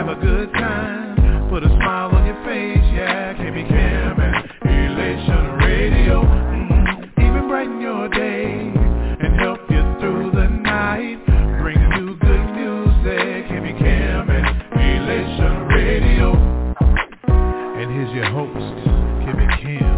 have a good time, put a smile on your face, yeah. KB Cam and Elation Radio, even brighten your day and help you through the night. Bring you good music, KB Cam and Elation Radio. And here's your host, KB Cam.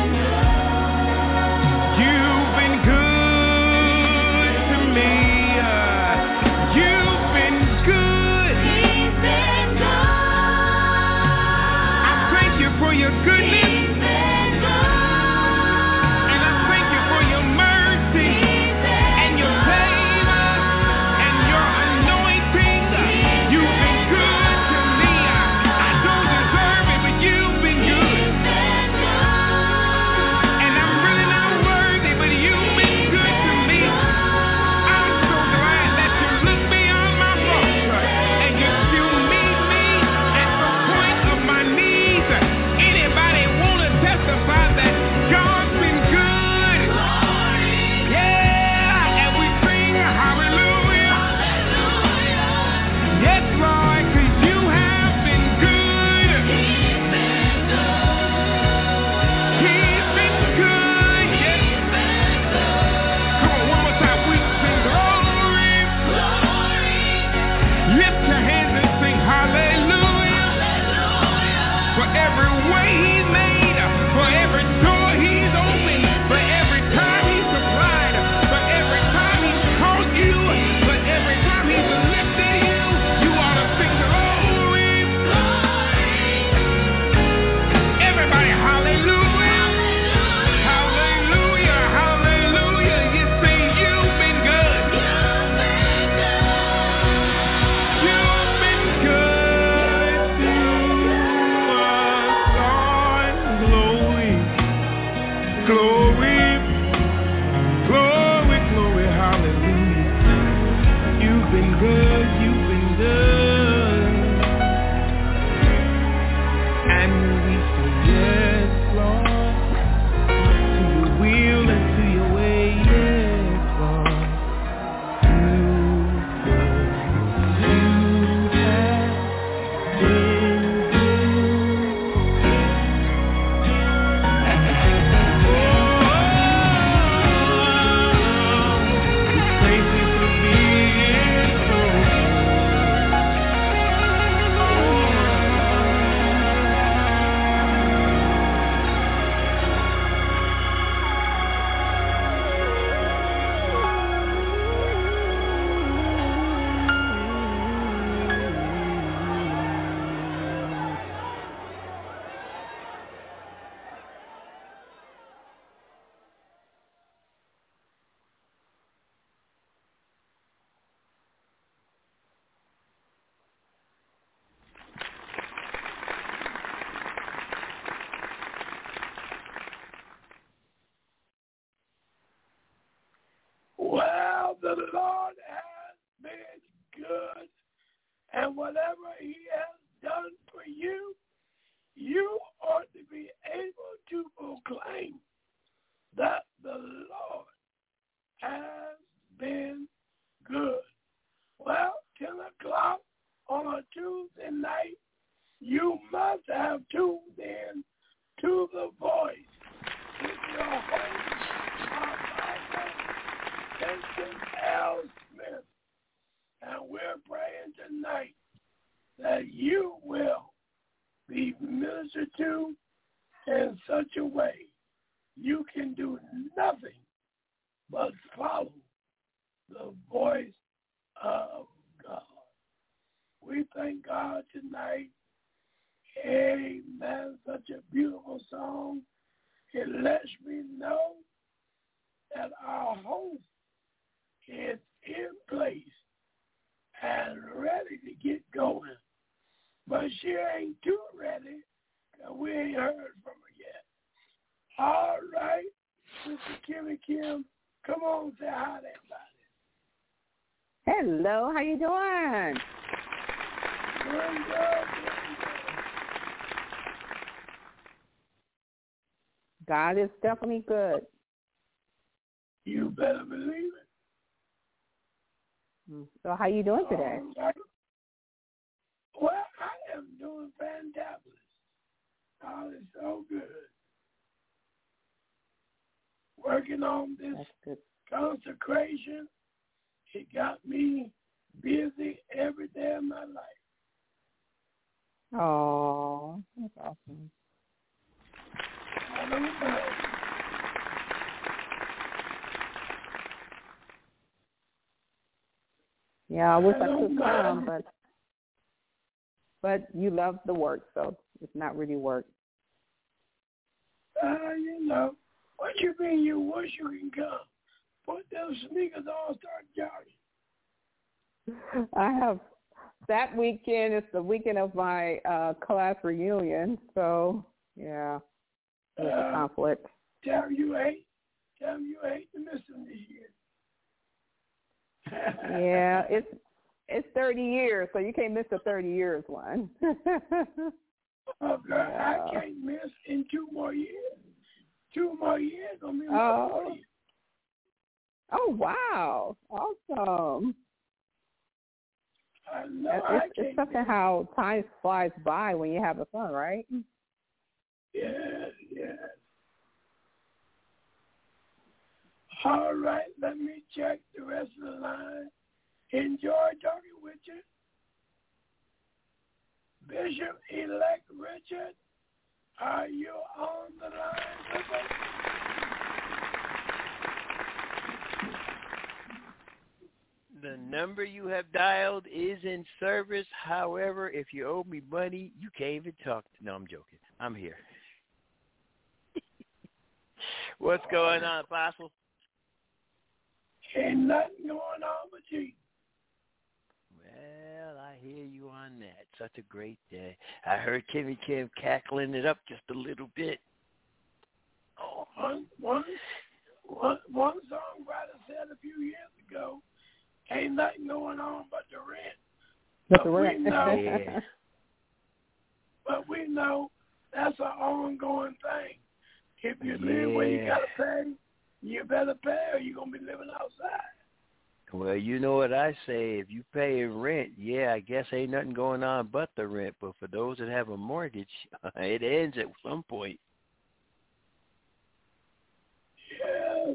You've been good to me. been good, you've been good. And we say yes, Lord, to your will and to your way, yes, Lord. Well, the Lord has been good, and whatever he has done for you, you ought to be able to proclaim that the Lord has been good. Well, 10 o'clock on a Tuesday night, you must have tuned in to The Voice with your host, Vincent L. Smith. And we're praying tonight that you will be ministered to in such a way you can do nothing but follow the voice of God. We thank God tonight. Amen. Such a beautiful song. It lets me know that our host is in place and ready to get going. But she ain't too ready because we ain't heard from her yet. All right, Mr. Kimmy Kim, come on, say hi to everybody. Hello, how you doing? Doing good. God is definitely good. You better believe it. So how you doing today? Right. Well, I am doing fantabulous. God is so good. Working on this consecration, it got me busy every day of my life. Oh, that's awesome. I don't know. Yeah, I wish I could come, but you love the work, so it's not really work. You know, what you mean you wish you can come? Put those sneakers on, start jogging. I have, that weekend is the weekend of my class reunion, so yeah, it's a conflict. Tell you hate to miss them this year. Yeah, it's 30 years, so you can't miss the 30 years one. Oh, girl, yeah. I can't miss in 2 more years. 2 more years gonna be my 40th. Oh, wow. Awesome. I know it's something how time flies by when you have a son, right? Yes. All right, let me check the rest of the line. Enjoy talking with you. Bishop-elect Richard, are you on the line with us? The number you have dialed is in service. However, if you owe me money, you can't even talk. No, I'm joking. I'm here. What's going on, Apostle? Ain't nothing going on with you. Well, I hear you on that. Such a great day. I heard Kimmy Kim cackling it up just a little bit. One songwriter said a few years ago, Ain't nothing going on but the rent. But the rent. But we know that's an ongoing thing. If you live where you got to pay, you better pay or you're going to be living outside. Well, you know what I say. If you pay rent, I guess ain't nothing going on but the rent. But for those that have a mortgage, it ends at some point. Yes,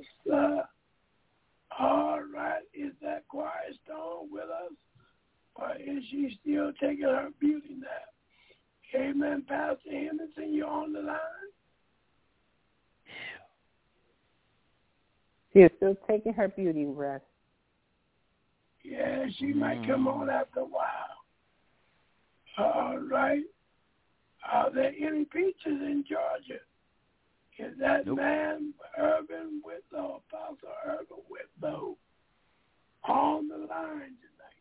all right. Is that Quiet Storm with us? Or is she still taking her beauty nap? Amen. Pastor Henderson, you on the line? She is still taking her beauty rest. Yeah, she might come on after a while. All right. Are there any peaches in Georgia? Is that man, Urban Whitlow, Apostle Urban Whitlow, on the line tonight?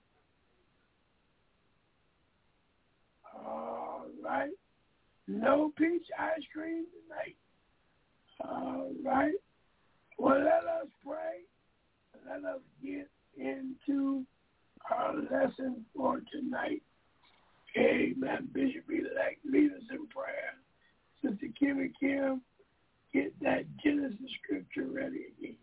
All right. No peach ice cream tonight. All right. Well, let us pray. Let us get into our lesson for tonight. Amen. Bishop Elect, lead us in prayer. Sister Kimmy Kim, get that Genesis scripture ready again.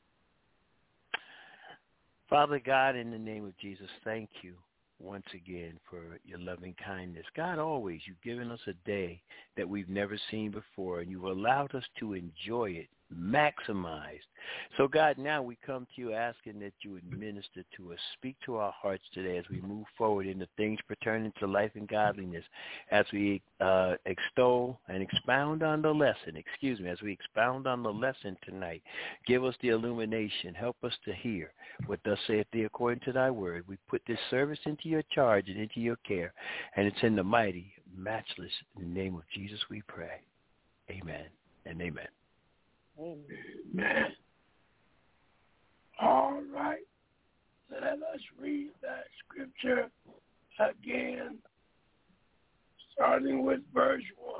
Father God, in the name of Jesus, thank you once again for your loving kindness. God, always you've given us a day that we've never seen before, and you've allowed us to enjoy it, maximized. So, God, now we come to you asking that you would minister to us, speak to our hearts today as we move forward into things pertaining to life and godliness, as we extol and expound on the lesson, as we expound on the lesson tonight. Give us the illumination. Help us to hear what thus saith thee according to thy word. We put this service into your charge and into your care, and it's in the mighty, matchless name of Jesus we pray. Amen and amen. Amen. All right. Let us read that scripture again, starting with verse 1.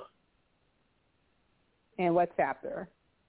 And what chapter?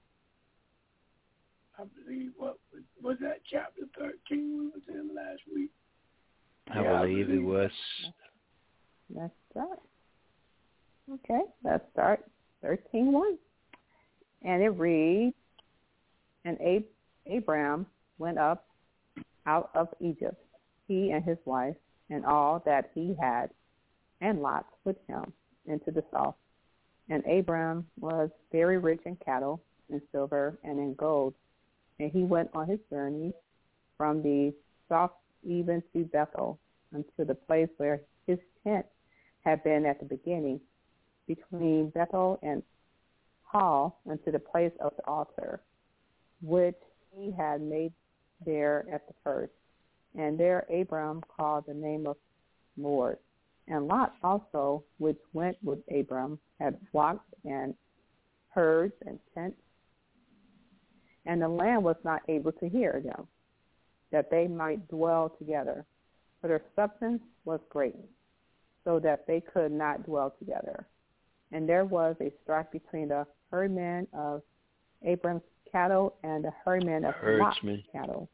I believe, what was that, chapter 13 we was in last week? I believe it was. Let's start. Okay, let's start 13:1. And it reads, and Abram went up out of Egypt, he and his wife, and all that he had, and Lot with him, into the south. And Abram was very rich in cattle, in silver, and in gold. And he went on his journey from the south even to Bethel, unto the place where his tent had been at the beginning, between Bethel and Hall, unto the place of the altar, which he had made there at the first. And there Abram called the name of Lord. And Lot also, which went with Abram, had flocks and herds and tents. And the land was not able to hear them, that they might dwell together, for their substance was great, so that they could not dwell together. And there was a strife between the herdmen of Abram's cattle and the herdmen of Lot's cattle.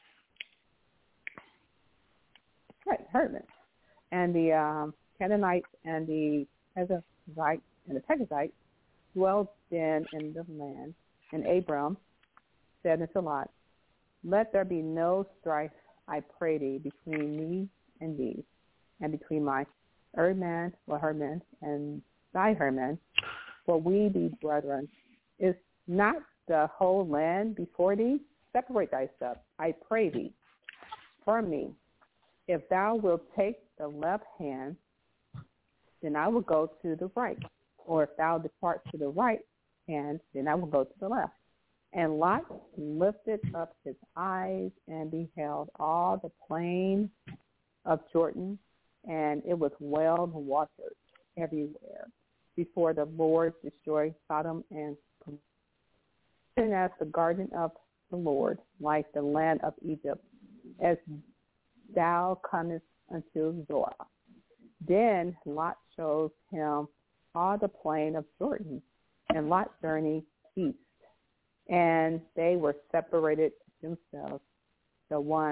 Right, herdmen. And the Canaanites and the Perizzites dwelled then in the land. And Abram said unto Lot, let there be no strife, I pray thee, between me and thee, and between my herdmen, and thy herdmen, for we be brethren. Is not the whole land before thee? Separate thyself, I pray thee, from me. If thou wilt take the left hand, then I will go to the right. Or if thou depart to the right hand, then I will go to the left. And Lot lifted up his eyes and beheld all the plain of Jordan, and it was well watered everywhere, before the Lord destroyed Sodom and Gomorrah. And as the garden of the Lord, like the land of Egypt, as thou comest unto Zoar. Then Lot showed him all the plain of Jordan, and Lot journeyed east. And they were separated themselves, the one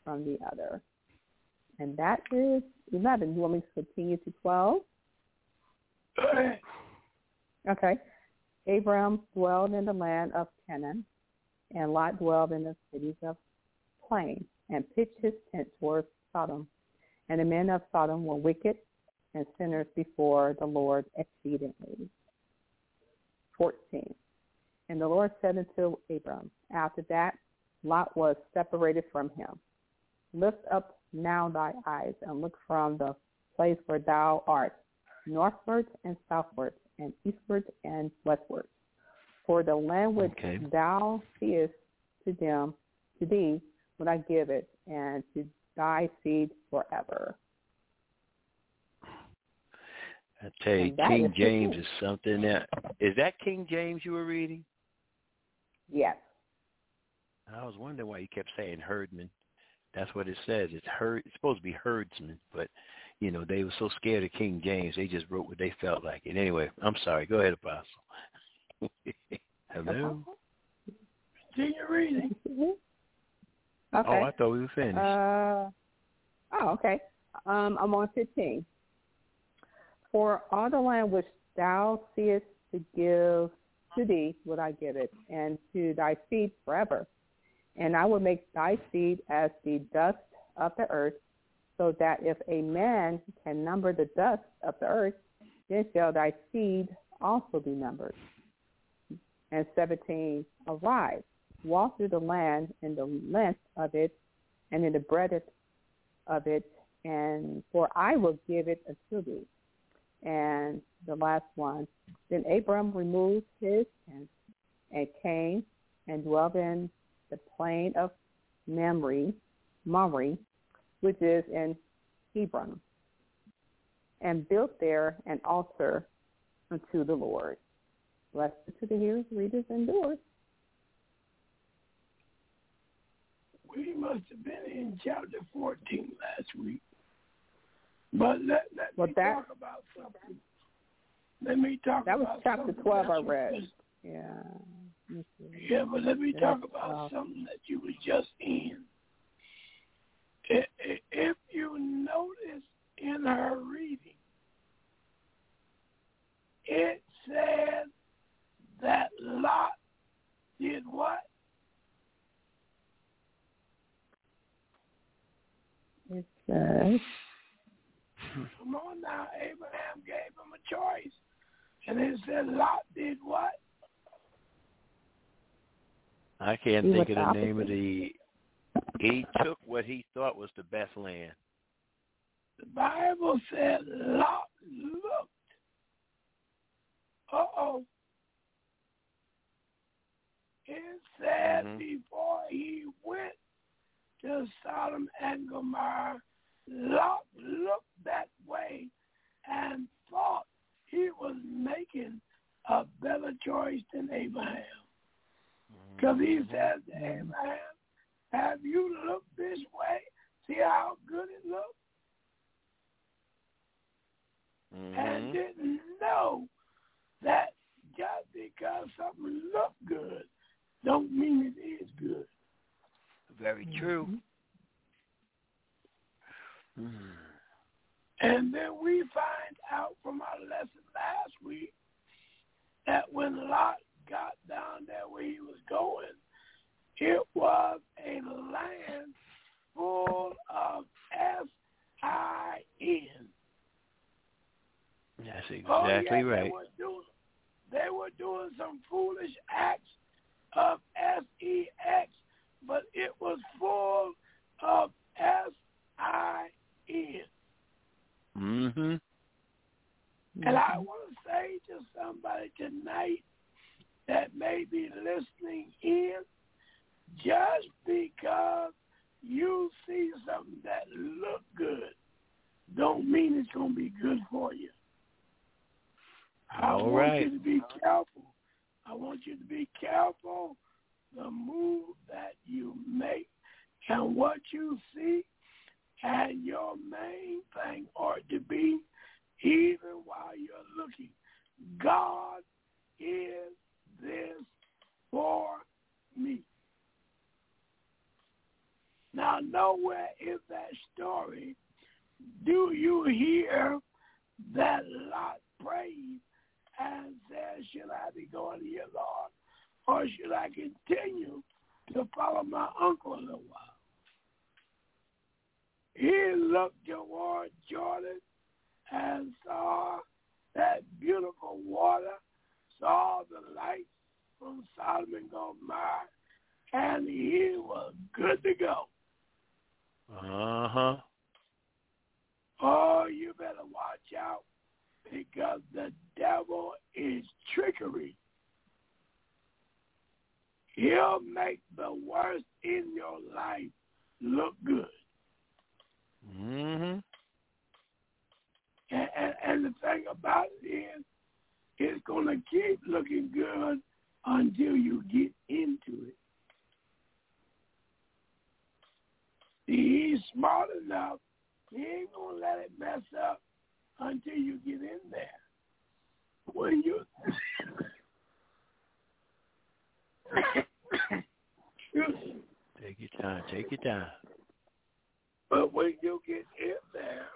from the other. And that is 11. You want me to continue to 12? Go ahead. Okay. Abram dwelled in the land of Canaan, and Lot dwelled in the cities of Plain, and pitched his tent towards Sodom. And the men of Sodom were wicked and sinners before the Lord exceedingly. 14. And the Lord said unto Abram, after that Lot was separated from him, lift up now thy eyes, and look from the place where thou art, northward and southward, and eastward and westward. For the land which thou seest to thee will I give it, and to thy seed forever. I tell you, King James is something that is that King James you were reading? Yes. I was wondering why you kept saying herdman. That's what it says. It's supposed to be herdsman, but you know they were so scared of King James, they just wrote what they felt like. And anyway, I'm sorry. Go ahead, Apostle. Hello. Continue reading. Okay. Oh, I thought we were finished. Okay. I'm on 15. For all the land which thou seest to give to thee will I give it, and to thy seed forever. And I will make thy seed as the dust of the earth, so that if a man can number the dust of the earth, then shall thy seed also be numbered. And 17, arise, walk through the land in the length of it, and in the breadth of it, and for I will give it unto thee. And the last one, then Abram removed his tent and came and dwelt in the plain of Mamre, which is in Hebron, and built there an altar unto the Lord. Blessed to the hearers, readers, and doers. We must have been in chapter 14 last week. But let me talk about something. Let me talk about something. That was chapter 12 I read. Yeah. Yeah, but let me talk about something that you were just in. If you notice in her reading, it says that Lot did what? It says, come on now, Abraham gave him a choice. And it said Lot did what? I can't think of the name of the... He took what he thought was the best land. The Bible said Lot looked. It said before he went to Sodom and Gomorrah, Lot looked that way and thought he was making a better choice than Abraham. Because he said to Abraham, have you looked this way? See how good it looks? And didn't know that just because something looked good don't mean it is good. Very true. And then we find out from our lesson last week that when Lot got down there where he was going, it was a land full of S-I-N. That's exactly right. They were doing some foolish acts of S-E-X, but it was full of S-I-N. And I want to say to somebody tonight that may be listening in, just because you see something that look good, don't mean it's going to be good for you. I want you to be careful. I want you to be careful the move that you make and what you see. And your main thing ought to be, even while you're looking, God, is this for me? Now, nowhere in that story do you hear that Lot prayed and said, should I be going to your Lord, or should I continue to follow my uncle a little while? He looked toward Jordan and saw that beautiful water, saw the lights from Sodom and Gomorrah, and he was good to go. Uh-huh. Oh, you better watch out, because the devil is trickery. He'll make the worst in your life look good. Mm-hmm. And the thing about it is, it's going to keep looking good until you get into it. He's smart enough. He ain't going to let it mess up until you get in there. When you... Take your time. Take your time. But when you get in there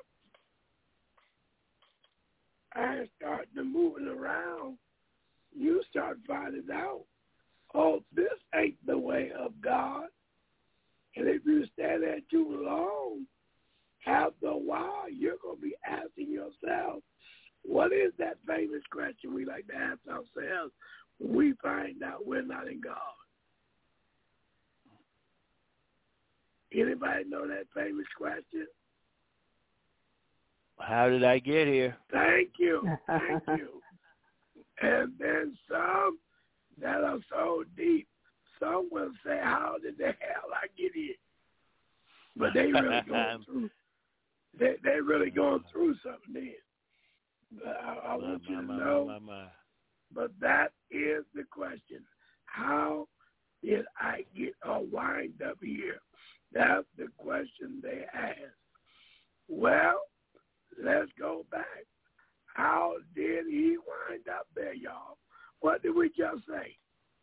and start to moving around, you start finding out, oh, this ain't the way of God. And if you stay there too long, after a while, you're going to be asking yourself, what is that famous question we like to ask ourselves when we find out we're not in God? Anybody know that famous question? How did I get here? Thank you. Thank you. And then some that are so deep, some will say, how did the hell I get here? But they really going through. They really going through something then. But I want you to know. But that is the question. How did I get or wind up here? That's the question they ask. Well, let's go back. How did he wind up there, y'all? What did we just say?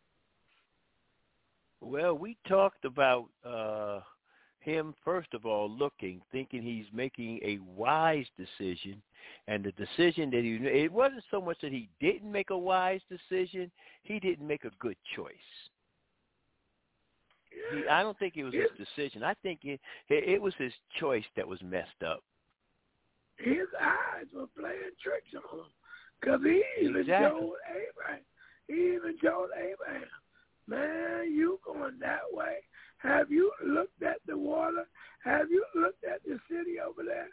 Well, we talked about him, first of all, thinking he's making a wise decision. And the decision that it wasn't so much that he didn't make a wise decision, he didn't make a good choice. I don't think it was his decision. I think it was his choice that was messed up. His eyes were playing tricks on him, because he even told Abraham. He even told Abraham, man, you going that way. Have you looked at the water? Have you looked at the city over there?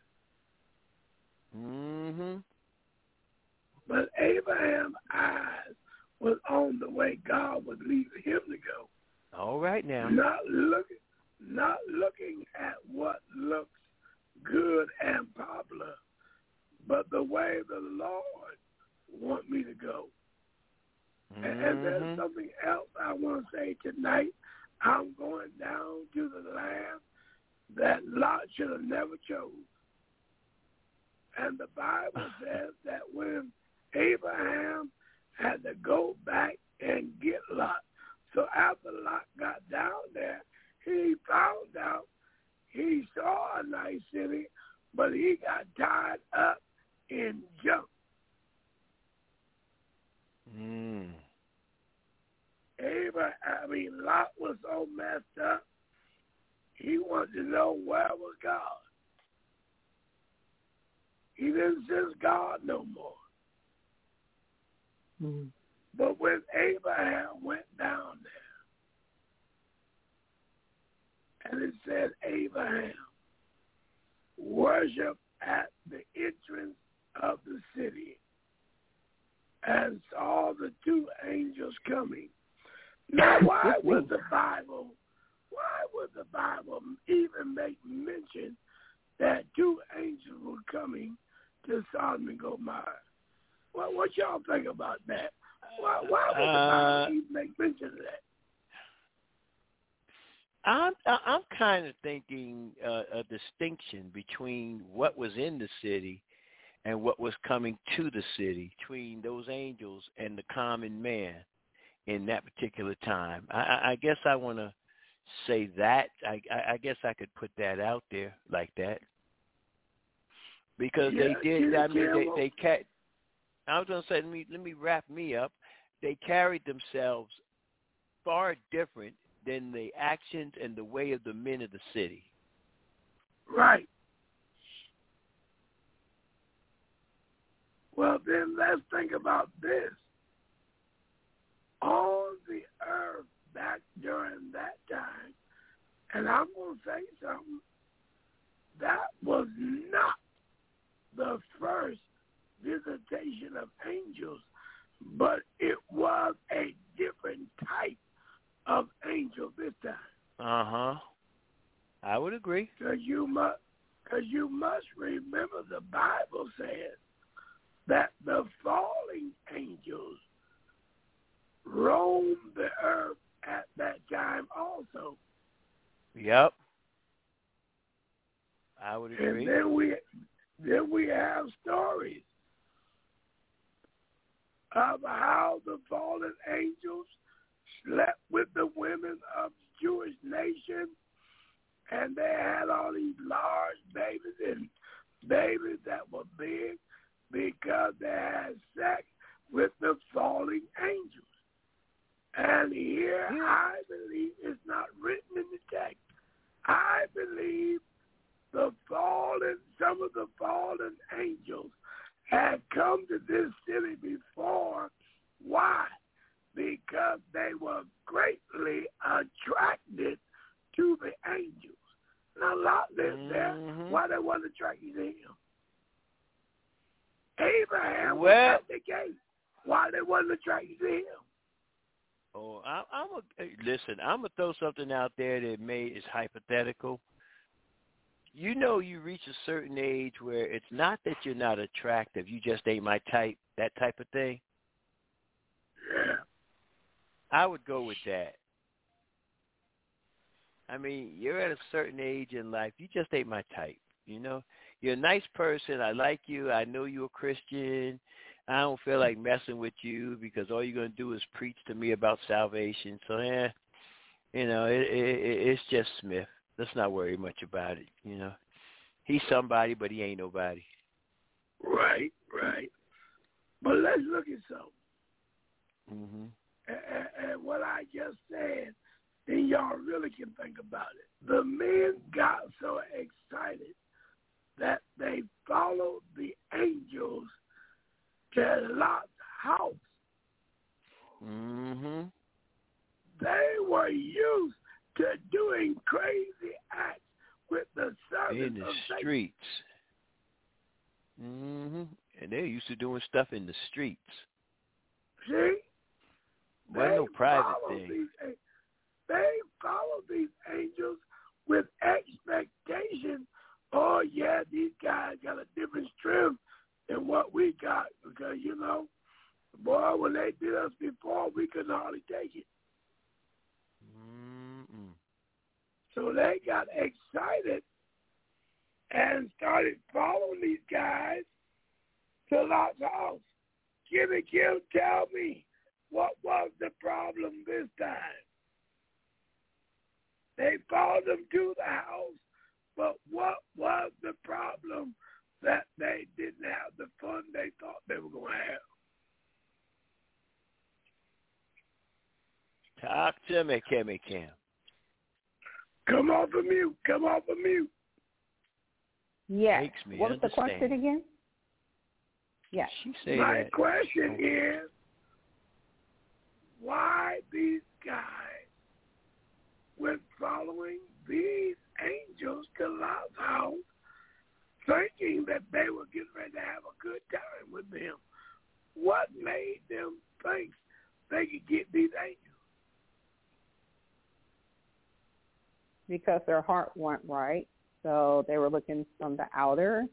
Mm-hmm. But Abraham's eyes was on the way God was leading him to go. All right now. Not looking at what looks good and popular, but the way the Lord wants me to go. Mm-hmm. And there's something else I want to say tonight. I'm going down to the land that Lot should have never chose. And the Bible says that when Abraham had to go back and get Lot, so after Lot got down there, he found out he saw a nice city, but he got tied up in junk. Lot was so messed up, he wanted to know where was God. He didn't sense God no more. Mm-hmm. But when Abraham went down there, and it said Abraham worshiped at the entrance of the city and saw the two angels coming. Now, why would the Bible even make mention that two angels were coming to Sodom and Gomorrah? Well, what y'all think about that? Why would the Bible even make mention of that? I'm kind of thinking a distinction between what was in the city and what was coming to the city, between those angels and the common man in that particular time. I guess I want to say that. I guess I could put that out there like that. Because they did. I mean, they I was gonna say, let me wrap me up. They carried themselves far different than the actions and the way of the men of the city. Right. Well, then let's think about this. On the earth back during that time, and I'm going to say something, that was not the first visitation of angels, but it was a different type of angel this time. Uh-huh. I would agree. Because you must remember the Bible says that the falling angels roamed the earth at that time also. Yep. I would agree. And then we have stories of how the fallen angels slept with the women of the Jewish nation, and they had all these large babies and babies that were big because they had sex with the falling angels. And here I believe it's not written in the text. I believe some of the fallen angels had come to this city before. Why? Because they were greatly attracted to the angels. Now, Lot lived there. Why they weren't attracted to him? Abraham was at the gate. Why they weren't attracted to him? Oh, listen, I'm going to throw something out there that is hypothetical. You know, you reach a certain age where it's not that you're not attractive, you just ain't my type, that type of thing. Yeah. I would go with that. I mean, you're at a certain age in life, you just ain't my type, you know? You're a nice person, I like you, I know you're a Christian, I don't feel like messing with you because all you're going to do is preach to me about salvation. So, you know, it's just Smith. Let's not worry much about it, you know. He's somebody, but he ain't nobody. Right. But let's look at something. Mm-hmm. And what I just said, then y'all really can think about it. The men got so excited that they followed the angels to Lot's house. Mm-hmm. They were used to doing crazy acts with the servants in the of streets. Mm-hmm. And they're used to doing stuff in the streets. See? Wasn't no private thing. They follow these angels with expectation. Oh, yeah, these guys got a different strength than what we got. Because, you know, boy, when they did us before, we couldn't hardly take it. Mm-mm. So they got excited and started following these guys to Lot's house. Kim, tell me, what was the problem this time? They followed them to the house, but what was the problem that they didn't have the fun they thought they were going to have? Talk to me, Kimmy Kim. Come off of mute. Yes. What was the question again? Yes. My question is, why these guys went following these angels to Lot's house, thinking that they were getting ready to have a good time with them? What made them think they could get these angels? Because their heart weren't right. So they were looking from the outer.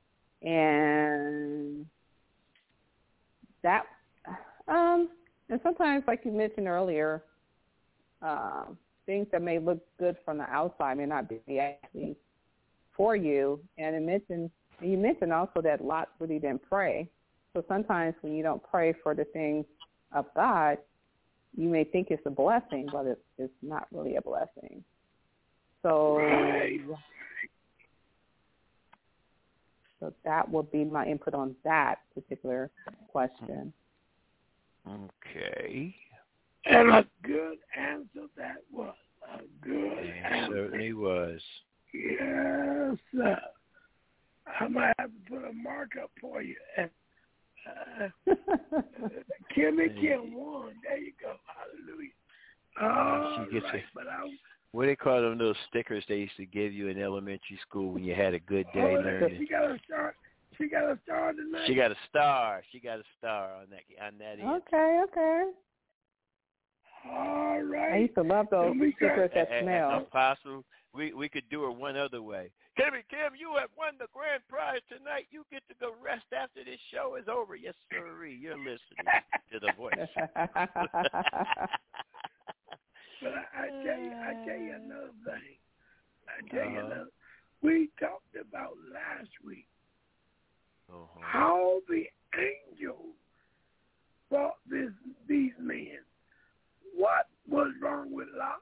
And that, and sometimes, like you mentioned earlier, things that may look good from the outside may not be actually for you. And you mentioned also that Lot really didn't pray. So sometimes when you don't pray for the things of God, you may think it's a blessing, but it's not really a blessing. So, so that would be my input on that particular question. Okay. And a good answer that was. A good answer. Certainly was. Yes, sir. I might have to put a mark up for you. Kimmy Kim won. There you go. Hallelujah. She gets what do they call them little stickers they used to give you in elementary school when you had a good day learning? She got a star. She got a star tonight. She got a star. She got a star on that end. Okay. All right. I used to love those stickers that smell. Apostle, we could do it one other way. Kim, you have won the grand prize tonight. You get to go rest after this show is over. Yes, sirree. You're listening to the voice. But I tell you another thing. We talked about last week how the angels fought these men. What was wrong with Lot?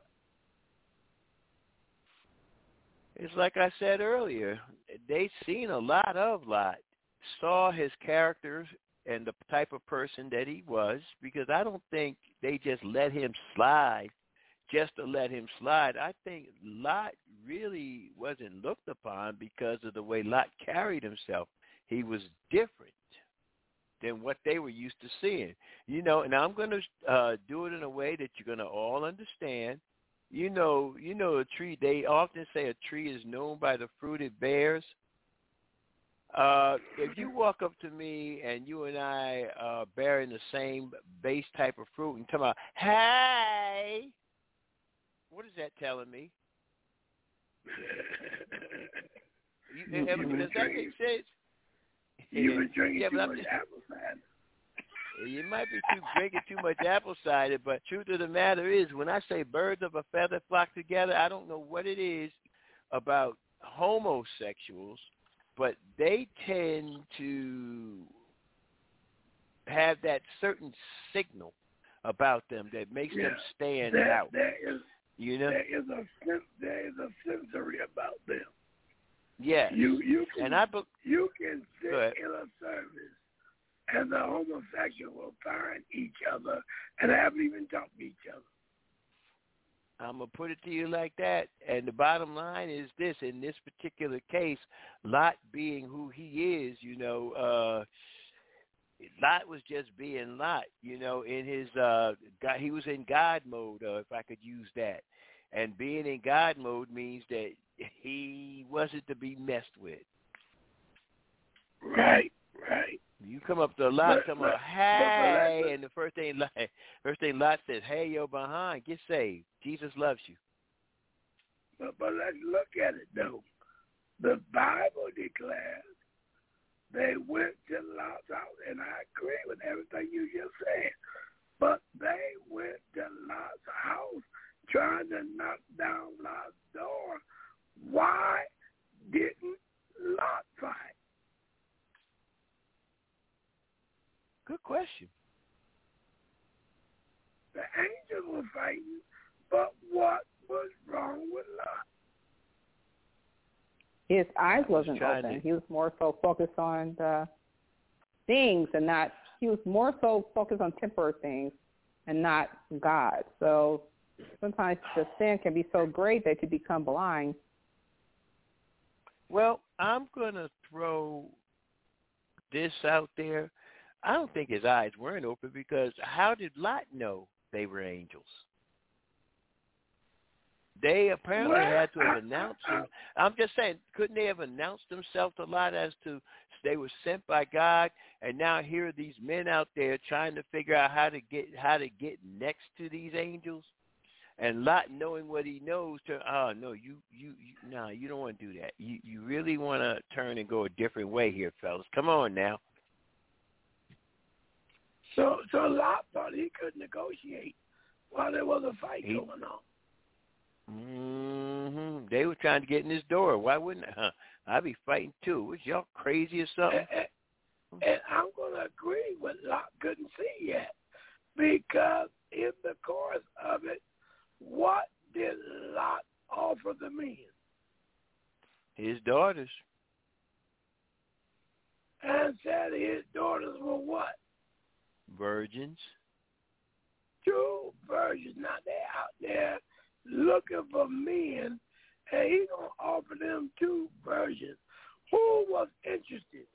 It's like I said earlier. They seen a lot of Lot, saw his character and the type of person that he was, because I don't think they just let him slide just to let him slide. I think Lot really wasn't looked upon because of the way Lot carried himself. He was different than what they were used to seeing. You know, and I'm going to do it in a way that you're going to all understand. You know, a tree, they often say a tree is known by the fruit it bears. If you walk up to me and you and I are bearing the same base type of fruit and talk about, hey, what is that telling me? Does that make sense? You were drinking too much apple cider. You might be drinking too much apple cider, but truth of the matter is, when I say birds of a feather flock together, I don't know what it is about homosexuals, but they tend to have that certain signal about them that makes them stand out. There is a sensory about them. Yes. You can sit in a service and the homosexual will find each other and haven't even talked to each other. I'm going to put it to you like that. And the bottom line is this. In this particular case, Lot being who he is, Lot was just being Lot, in his, God, he was in God mode, if I could use that. And being in God mode means that he wasn't to be messed with. Right. You come up to Lot, hey, and the first thing Lot says, hey, you're behind, get saved. Jesus loves you. But let's look at it, though. The Bible declares they went to Lot's house, and I agree with everything you just said. But they went to Lot's house trying to knock down Lot's door. Why didn't Lot fight? Good question. The angels were fighting, but what was wrong with Lot? His eyes wasn't open. He was more so focused on the things and not, he was more so focused on temporary things and not God. So sometimes the sin can be so great that you become blind. Well, I'm going to throw this out there. I don't think his eyes weren't open, because how did Lot know they were angels? They apparently had to have announced them. I'm just saying, couldn't they have announced themselves to Lot as to they were sent by God, and now here are these men out there trying to figure out how to get next to these angels? And Lot, knowing what he knows, you don't want to do that. You really want to turn and go a different way here, fellas. Come on now. So Lot thought he could negotiate while there was a fight going on. Mm-hmm. They were trying to get in his door. Why wouldn't I'd be fighting too? Was y'all crazy or something? And I'm going to agree with Lot couldn't see yet, because in the course of it, what did Lot offer the men? His daughters. And said his daughters were what? Virgins. 2 virgins. Now they're out there looking for men, and he's going to offer them 2 virgins. Who was interested?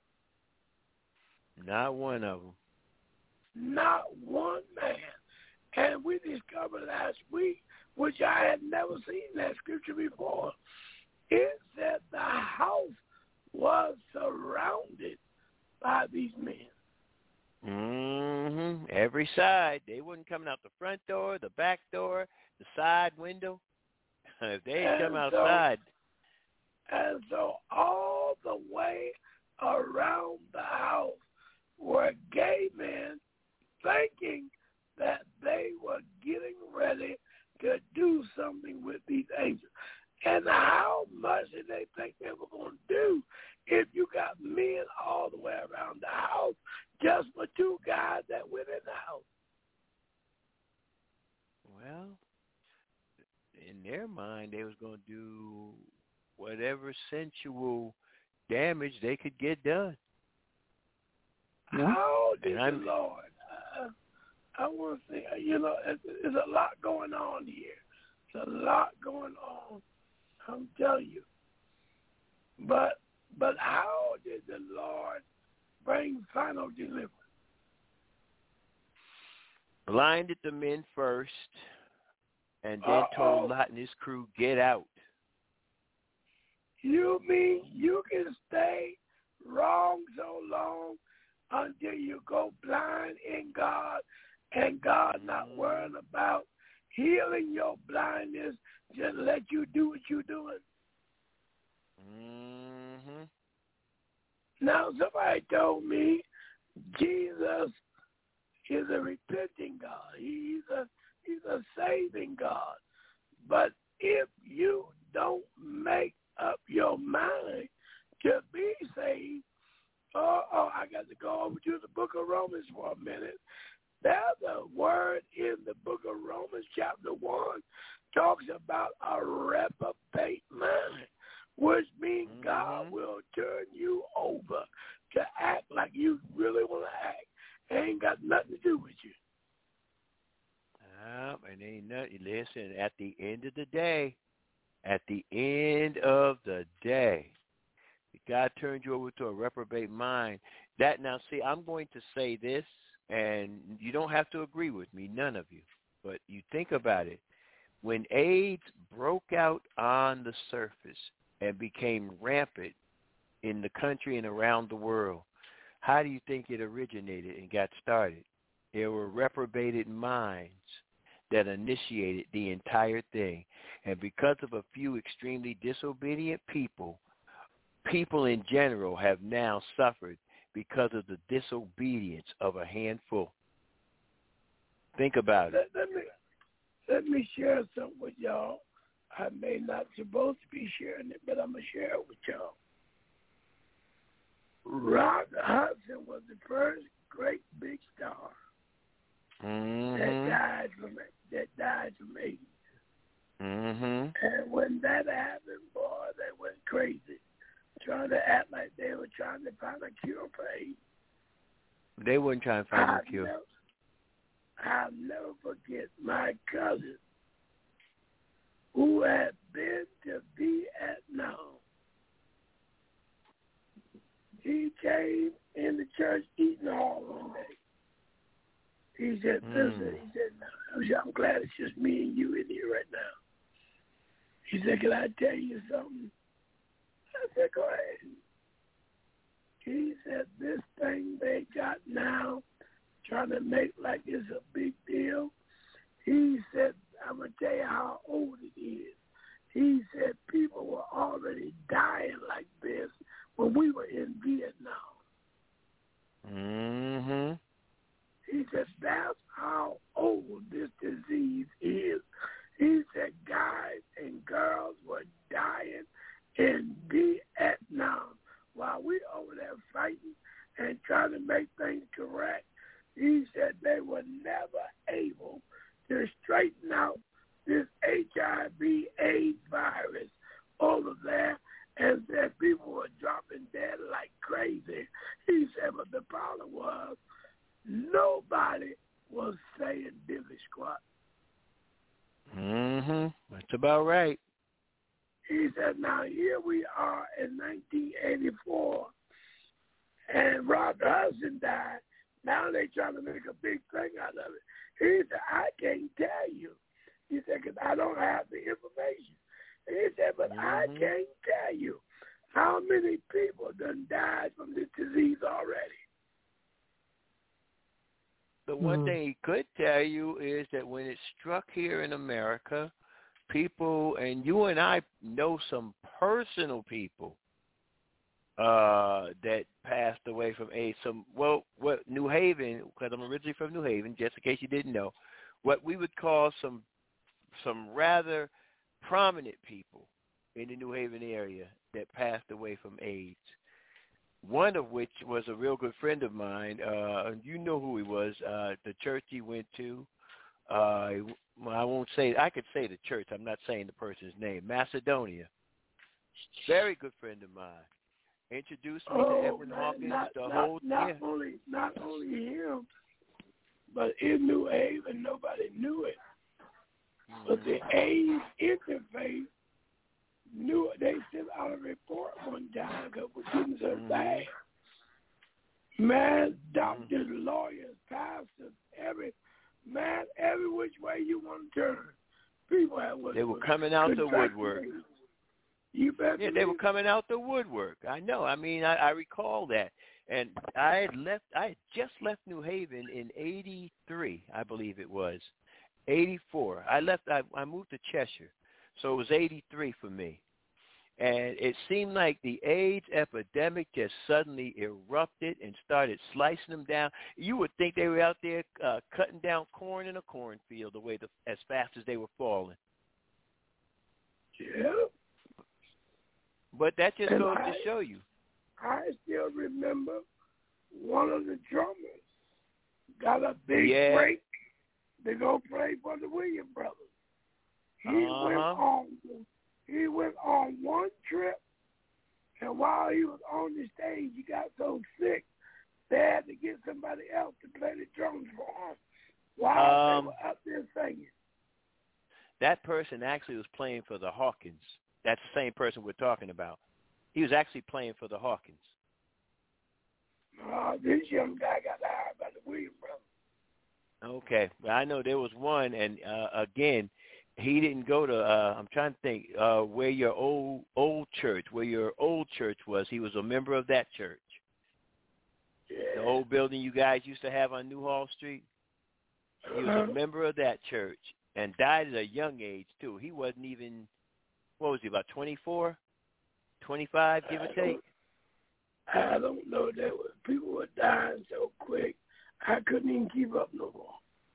Not one of them. Not one man. And we discovered last week, which I had never seen that scripture before, it said the house was surrounded by these men. Mm-hmm. Every side. They wasn't coming out the front door, the back door, the side window. If they ain't come outside. And so all the way around the house were gay men thinking that they were getting ready to do something with these angels. And how much did they think they were going to do if you got men all the way around the house just for 2 guys that went in the house? Well, in their mind, they was going to do whatever sensual damage they could get done. How did the Lord, I want to say, there's a lot going on here. There's a lot going on, I'm telling you. But how did the Lord bring final deliverance? Blinded the men first, and then told Lot and his crew, get out. You mean you can stay wrong so long until you go blind in God, and God not worrying about healing your blindness, just let you do what you're doing? Mm-hmm. Now, somebody told me Jesus is a repenting God. He's a saving God. But if you don't make up your mind to be saved, I got to go over to the book of Romans for a minute. There's a word in the book of Romans chapter 1 talks about a reprobate mind, which means God will turn you over to act like you really want to act. It ain't got nothing to do with you. And ain't nothing. Listen, at the end of the day, God turned you over to a reprobate mind. Now, see, I'm going to say this, and you don't have to agree with me, none of you. But you think about it. When AIDS broke out on the surface and became rampant in the country and around the world, how do you think it originated and got started? There were reprobated minds that initiated the entire thing. And because of a few extremely disobedient people in general have now suffered because of the disobedience of a handful. Think about it. Let me share something with y'all. I may not supposed to be sharing it, but I'm going to share it with y'all. Rock Hudson was the first great big star that died from AIDS. And when that happened, boy, they went crazy, trying to act like they were trying to find a cure for AIDS. They weren't trying to find a cure. I'll never forget my cousin who had been to Vietnam. He came in the church eating all one day. He said, listen, I'm glad it's just me and you in here right now. He said, can I tell you something? I said, go ahead. He said, this thing they got now, trying to make like it's a big deal. He said, I'm going to tell you how old it is. He said people were already dying like this when we were in Vietnam. He said, that's how old this disease is. He said guys and girls were dying in Vietnam while we over there fighting and trying to make things correct. He said they were never able to straighten out this HIV/AIDS virus over there, and said people were dropping dead like crazy. He said, but the problem was nobody was saying diddly squat. That's about right. He said, now here we are in 1984, and Robert Hudson died. Now they trying to make a big thing out of it. He said, I can't tell you. He said, because I don't have the information. He said, but I can't tell you how many people done died from this disease already. The one thing he could tell you is that when it struck here in America, people, and you and I know some personal people that passed away from AIDS. New Haven, because I'm originally from New Haven, just in case you didn't know, what we would call some rather prominent people in the New Haven area that passed away from AIDS. One of which was a real good friend of mine. You know who he was. The church he went to. I won't say. I could say the church. I'm not saying the person's name. Macedonia. Very good friend of mine. Introduced me to Edwin Hawkins. Not only him, but in New Haven, nobody knew it. But the AIDS interface knew it. They sent out a report one time because it was getting so bad. Man, doctors, lawyers, pastors, every which way you want to turn, people they were coming out the woodwork. You bet. Yeah, they were coming out the woodwork. I know. I mean, I recall that. And I had just left New Haven in '83, I believe it was. 84. I moved to Cheshire. So it was 83 for me. And it seemed like the AIDS epidemic just suddenly erupted and started slicing them down. You would think they were out there cutting down corn in a cornfield as fast as they were falling. Yeah. But that just goes to show you. I still remember one of the drummers got a big break to go play for the Williams brothers. He went on one trip, and while he was on the stage, he got so sick they had to get somebody else to play the drums for him while they were up there singing. That person actually was playing for the Hawkins. That's the same person we're talking about. He was actually playing for the Hawkins. This young guy got hired by the Williams brothers. Okay. Well, I know there was one, and again, he didn't go to, I'm trying to think, where your old church was. He was a member of that church. Yeah. The old building you guys used to have on Newhall Street. He was a member of that church and died at a young age, too. He wasn't even, what was he, about 24, 25, give or take? I don't know. People were dying so quick, I couldn't even keep up no more.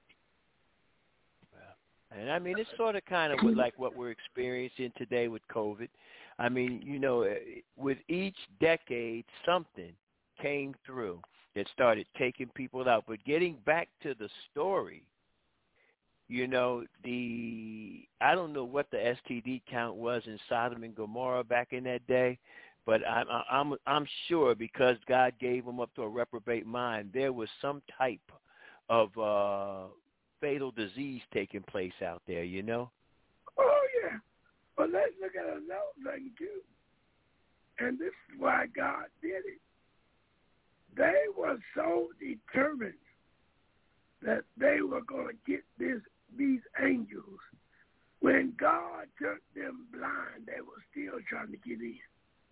And I mean, it's sort of kind of like what we're experiencing today with COVID. I mean, you know, with each decade, something came through that started taking people out. But getting back to the story, you know, I don't know what the STD count was in Sodom and Gomorrah back in that day, but I'm sure because God gave them up to a reprobate mind, there was some type of fatal disease taking place out there, you know? Oh, yeah. But let's look at another thing, too. And this is why God did it. They were so determined that they were going to get these angels. When God took them blind, they were still trying to get in.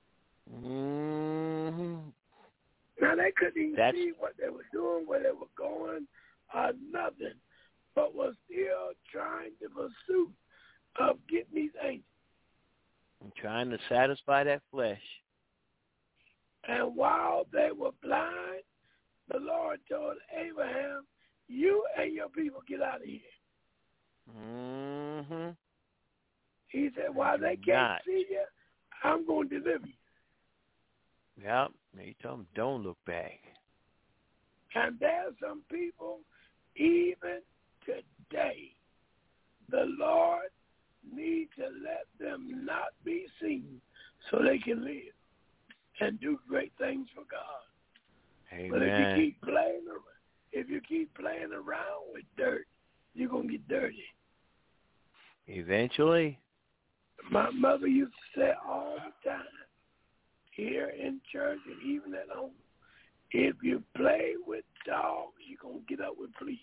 Mm-hmm. Now, they couldn't even see what they were doing, where they were going, or nothing, but was still trying to pursue of getting these angels. I'm trying to satisfy that flesh. And while they were blind, the Lord told Abraham, you and your people get out of here. Mm-hmm. He said, while they can't see you, I'm going to deliver you. Yep. He told them, don't look back. And there's some people, even today. The Lord needs to let them not be seen so they can live and do great things for God. Amen. But if you keep playing around with dirt, you're going to get dirty. Eventually. My mother used to say all the time, here in church and even at home, if you play with dogs, you're going to get up with fleas.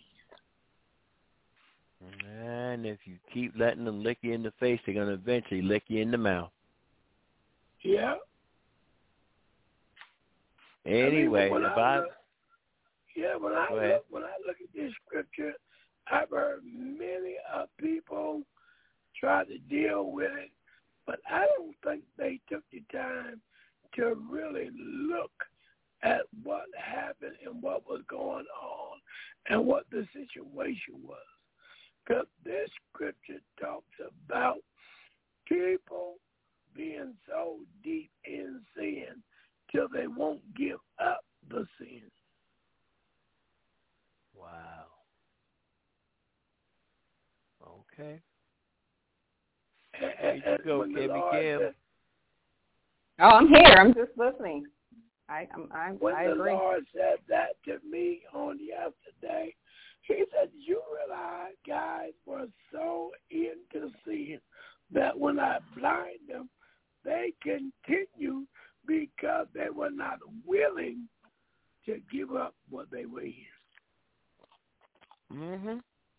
And if you keep letting them lick you in the face, they're going to eventually lick you in the mouth. Yeah. Anyway, when I look at this scripture, I've heard many people try to deal with it, but I don't think they took the time to really look at what happened and what was going on and what the situation was. Because this scripture talks about people being so deep in sin till they won't give up the sin. Wow. Okay. There you go, Kimmy Kim. Oh, I'm here. I'm just listening. I when agree. The Lord said that to me on yesterday, he said, you realize guys were so into sin that when I blind them, they continue because they were not willing to give up what they were in. Mm-hmm.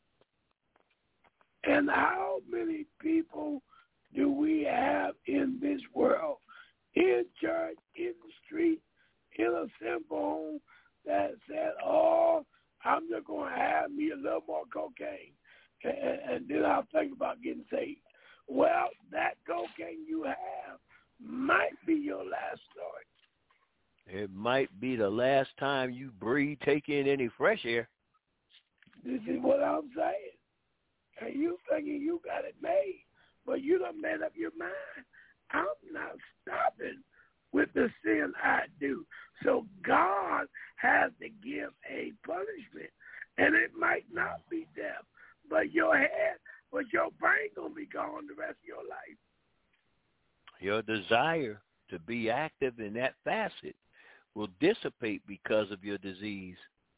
And how many people do we have in this world, in church, in the street, in a simple home, that said, oh, I'm just going to have me a little more cocaine, and then I'll think about getting saved. Well, that cocaine you have might be your last story. It might be the last time you breathe, take in any fresh air. This is what I'm saying. And you thinking you got it made, but you done made up your mind. I'm not stopping with the sin I do. So God has to give a punishment. And it might not be death, but your brain going to be gone the rest of your life. Your desire to be active in that facet will dissipate because of your disease.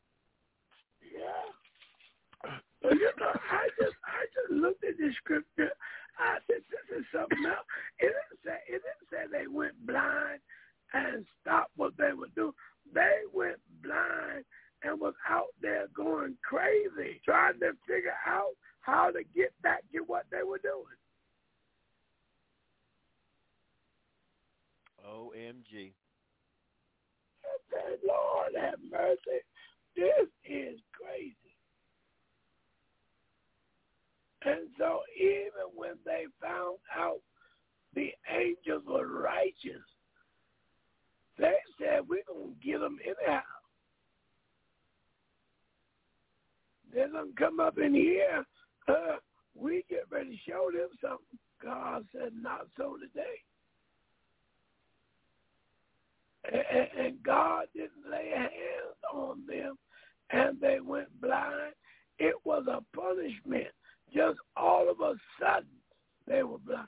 Yeah. But I just looked at this scripture. I said, this is something else. It didn't say they went blind and stopped what they were doing. They went blind and was out there going crazy, trying to figure out how to get back to what they were doing. OMG. I said, Lord have mercy. This is crazy. And so even when they found out the angels were righteous, they said, we're going to get them anyhow. They're going to come up in here. We get ready to show them something. God said, not so today. And God didn't lay hands on them, and they went blind. It was a punishment. Just all of a sudden, they were blind.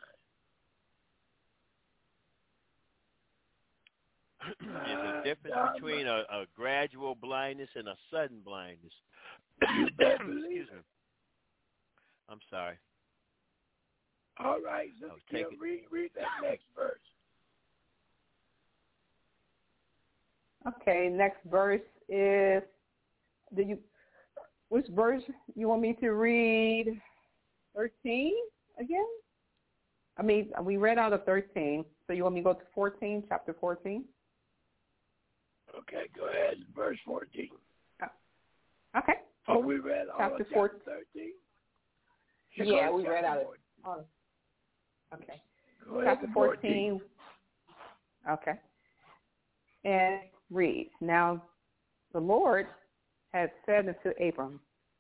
There's a difference between a gradual blindness and a sudden blindness. Excuse me. I'm sorry. All right, so read that next verse. Okay, next verse is, which verse you want me to read? 13 again? I mean, we read out of 13, so you want me to go to 14, chapter 14? Okay, go ahead, verse 14. Okay. Oh, we read all chapter of chapter 13? Yeah, we read out of it. Oh. Okay. Go ahead, chapter 14. Okay. And read. Now, the Lord had said unto Abram,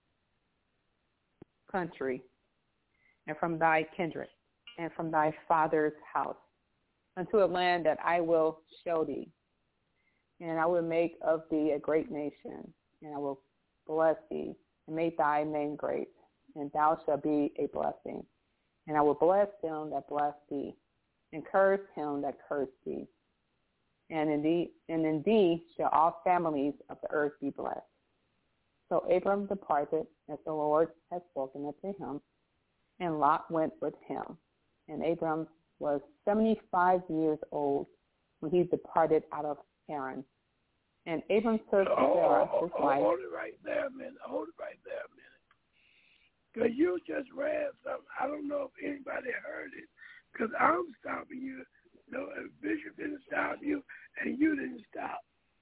country, and from thy kindred, and from thy father's house, unto a land that I will show thee. And I will make of thee a great nation, and I will bless thee, and make thy name great, and thou shalt be a blessing. And I will bless them that bless thee, and curse him that curse thee. And in thee shall all families of the earth be blessed. So Abram departed as the Lord had spoken unto him, and Lot went with him. And Abram was 75 years old when he departed out of Haran. And Abram took Sarah, his wife. Hold it right there a minute. Because you just read something. I don't know if anybody heard it, because I'm stopping you. No, Bishop didn't stop you, and you didn't stop.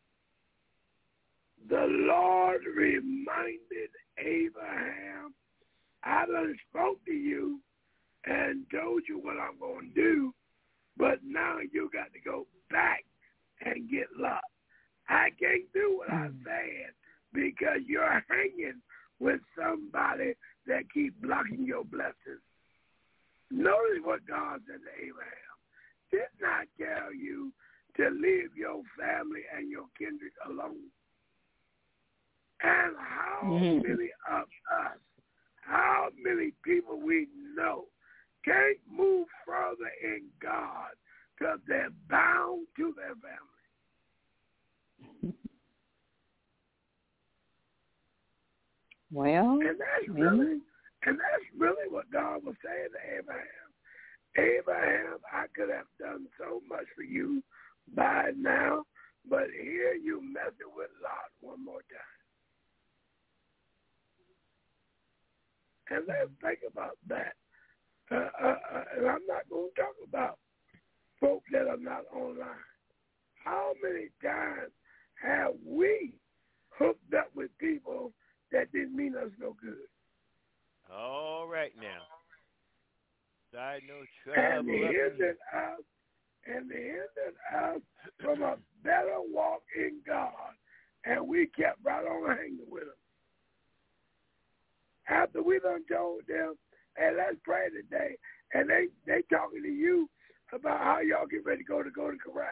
The Lord reminded Abraham, I done spoke to you and told you what I'm going to do, but now you got to go back and get Lot. I can't do what I said because you're hanging with somebody that keep blocking your blessings. Notice what God said to Abraham. Did not tell you to leave your family and your kindred alone. And how many of us, how many people we know can't move further in God because they're bound to their family. Well, and that's really what God was saying to Abraham. Abraham, I could have done so much for you by now, but here you messing with Lot one more time. And let's think about that. And I'm not going to talk about folks that are not online. How many times have we hooked up with people that didn't mean us no good? All right now. Side no trouble. And they hindered us from a better walk in God, and we kept right on hanging with them. After we done told them, hey, let's pray today, and they talking to you about how y'all get ready to go to Golden Corral.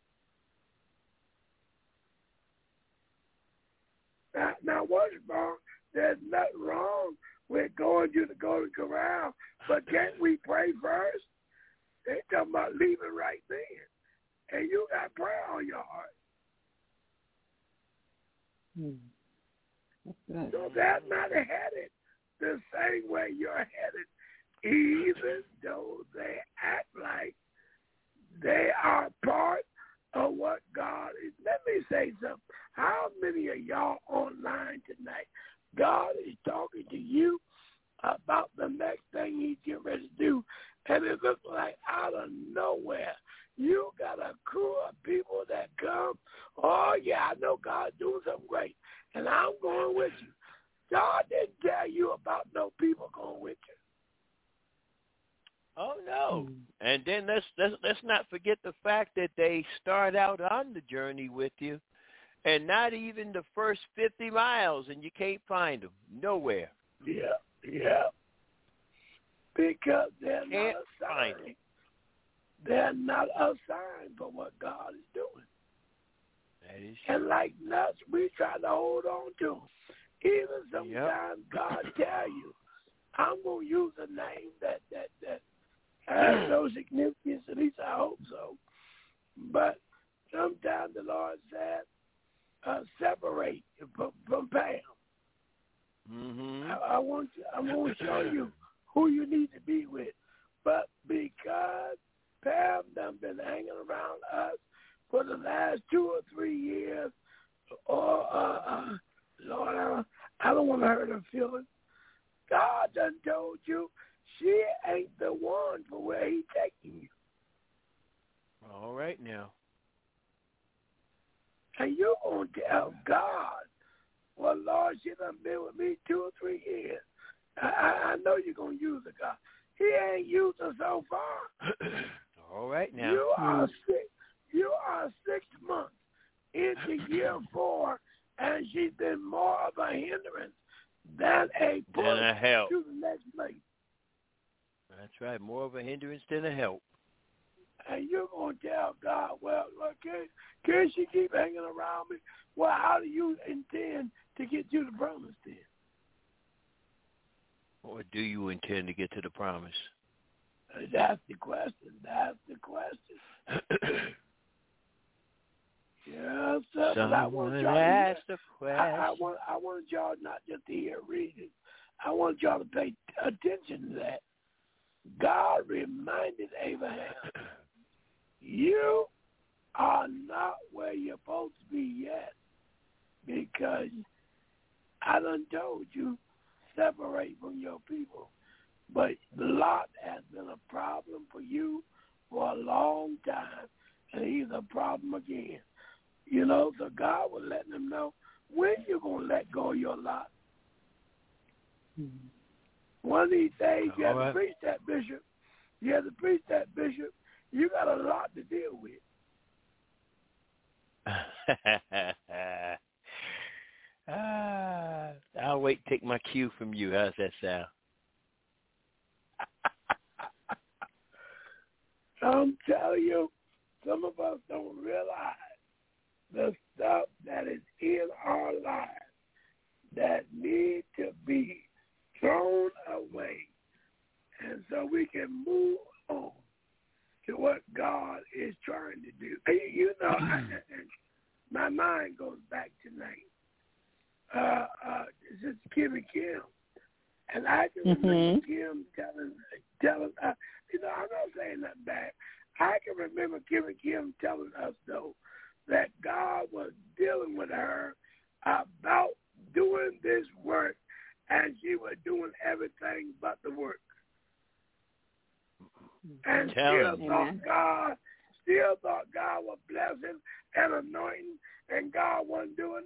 Now what's wrong? There's nothing wrong with going to the Golden Corral, but can't we pray first? They talking about leaving right then, and you got prayer on your heart. So they're not headed the same way you're headed, even though they act like they are part of what God is. Let me say something. How many of y'all online tonight, God is talking to you about the next thing he's getting ready to do, and it looks like out of nowhere, you got a crew of people that come, oh, yeah, I know God's doing something great, and I'm going with you. God didn't tell you about no people going with you. Oh no! And then let's not forget the fact that they start out on the journey with you, and not even the first 50 miles, and you can't find them nowhere. Yeah. Because they're not assigned. They're not assigned for what God is doing. That is true. And like nuts, we try to hold on to them. Even sometimes God tell you, I'm going to use a name that has no significance, at least I hope so. But sometimes the Lord said, separate from Pam. Mm-hmm. I'm going to show you who you need to be with. But because Pam done been hanging around us for the last 2 or 3 years, or Lord, I don't want to hurt her feelings. God done told you she ain't the one for where he's taking you. All right now. And you're going to tell God, well, Lord, she done been with me 2 or 3 years. I know you're going to use her, God. He ain't used her so far. All right now. You are 6 months into year 4, and she's been more of a hindrance than a push help to the next place. That's right, more of a hindrance than a help. And you're going to tell God, well, can she keep hanging around me? Well, how do you intend to get you the promise then? Or do you intend to get to the promise? That's the question. That's the question. Yes, sir. Someone asked a question. I want y'all not just to hear reading. I want y'all to pay attention to that. God reminded Abraham, you are not where you're supposed to be yet, because I done told you, separate from your people. But Lot has been a problem for you for a long time, and he's a problem again. You know, so God was letting them know when you're going to let go of your Lot. One of these days, you have to preach that, Bishop. You have to preach that, Bishop. You got a lot to deal with. I'll wait and take my cue from you. How's that sound? I'm telling you, some of us don't realize the stuff that is in our lives that need to be thrown away, and so we can move on to what God is trying to do. You know, my mind goes back tonight. This is Kim and Kim, and I can remember Kim telling you know, I'm not saying nothing bad. I can remember Kim and Kim telling us, though, that God was dealing with her about doing this work, and she was doing everything but the work. And still thought God was blessing and anointing, and God wasn't doing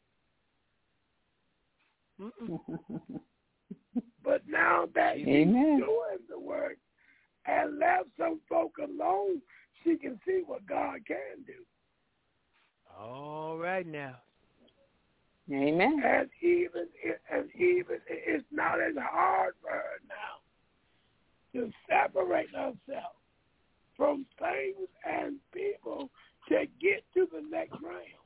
nothing. But now that she's doing the work and left some folk alone, she can see what God can do. All right now. Amen. And even it's not as hard for her now to separate herself from things and people to get to the next round.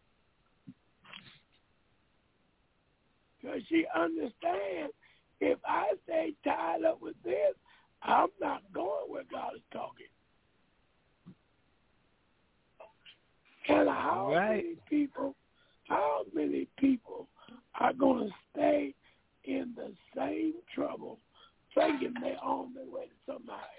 Because she understands, if I stay tied up with this, I'm not going where God is talking. And how many people are going to stay in the same trouble, thinking they're on their way to somebody?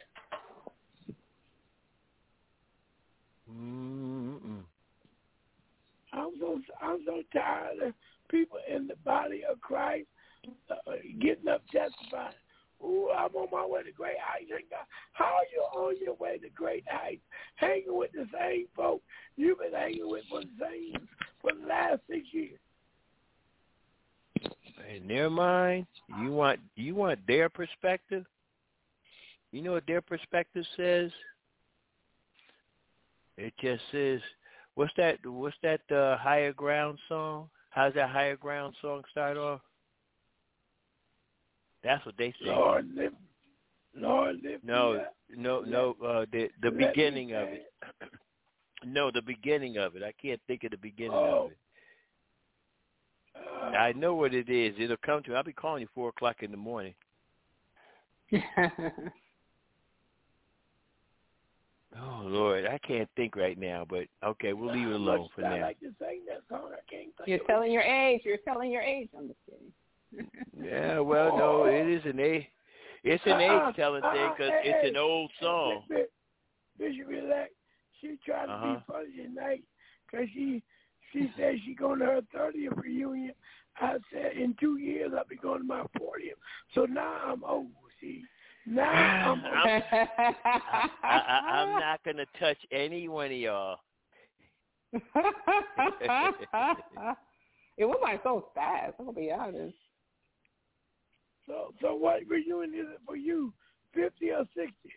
I'm so tired of people in the body of Christ getting up testifying. Ooh, I'm on my way to great heights. How are you on your way to great heights? Hanging with the same folk you've been hanging with for the last 6 years. In their mind, you want their perspective? You know what their perspective says? It just says, what's that Higher Ground song? How's that Higher Ground song start off? That's what they say. Lord, lift No, the beginning of it. No, the beginning of it. I can't think of the beginning of it. I know what it is. It'll come to me. I'll be calling you 4 o'clock in the morning. Oh, Lord, I can't think right now, but okay, we'll leave it alone for now. I like to sing that song. I can't think. You're telling your age. I'm just kidding. Yeah, well, no, it is an age. It's an age-telling thing because it's an old song. Bishop Elect, she tried to be funny tonight because she said she's going to her 30th reunion. I said in 2 years I'll be going to my 40th. So now I'm old. See, now I'm old. I'm not going to touch any one of y'all. It went by so fast. I'm going to be honest. So what reunion is it for you, 50 or 60?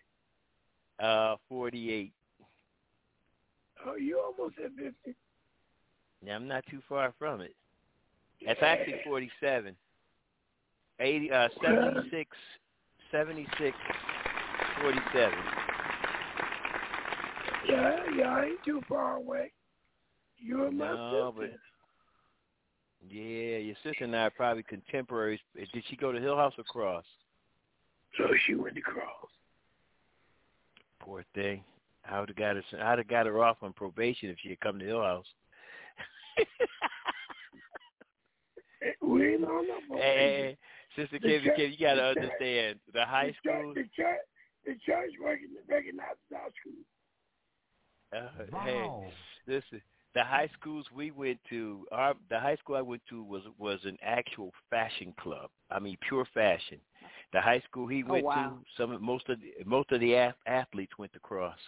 48. Oh, you almost at 50. Yeah, I'm not too far from it. That's actually 47. 76, 47. Yeah, I ain't too far away. You and my sister. But yeah, your sister and I are probably contemporaries. Did she go to Hill House or Cross? So she went to cross. Poor thing. I'd have got her off on probation if she had come to Hill House. We ain't on no probation. Hey, Sister Kim, you got to understand, the high school. The church recognizes our school. Wow. Hey, listen, the high schools we went to, the high school I went to was an actual fashion club. I mean, pure fashion. The high school he went to, most of the athletes went to Cross.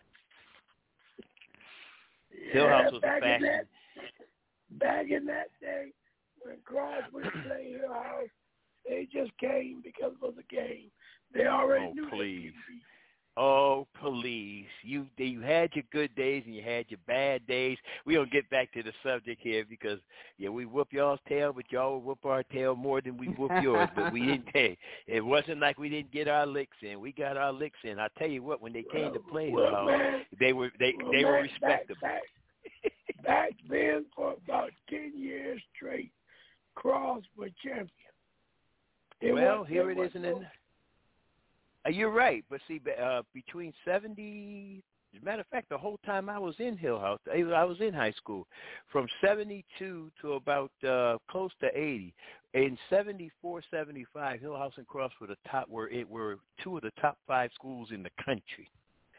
Hill House was a fashion. Back in that day, when Cross went to play Hill House, they just came because it was a game. They already knew. Please. Oh, please. You had your good days and you had your bad days. We're going to get back to the subject here because, we whoop y'all's tail, but y'all will whoop our tail more than we whoop yours. But we didn't pay. It wasn't like we didn't get our licks in. We got our licks in. I tell you what, when they came to play Hill House, they were respectable. Back then, for about 10 years straight, Cross was champion. Here it is. You're right, but see, between 70, as a matter of fact, the whole time I was in Hill House, I was in high school, from 72 to about close to 80. In 74, 75, Hill House and Cross were were two of the top 5 schools in the country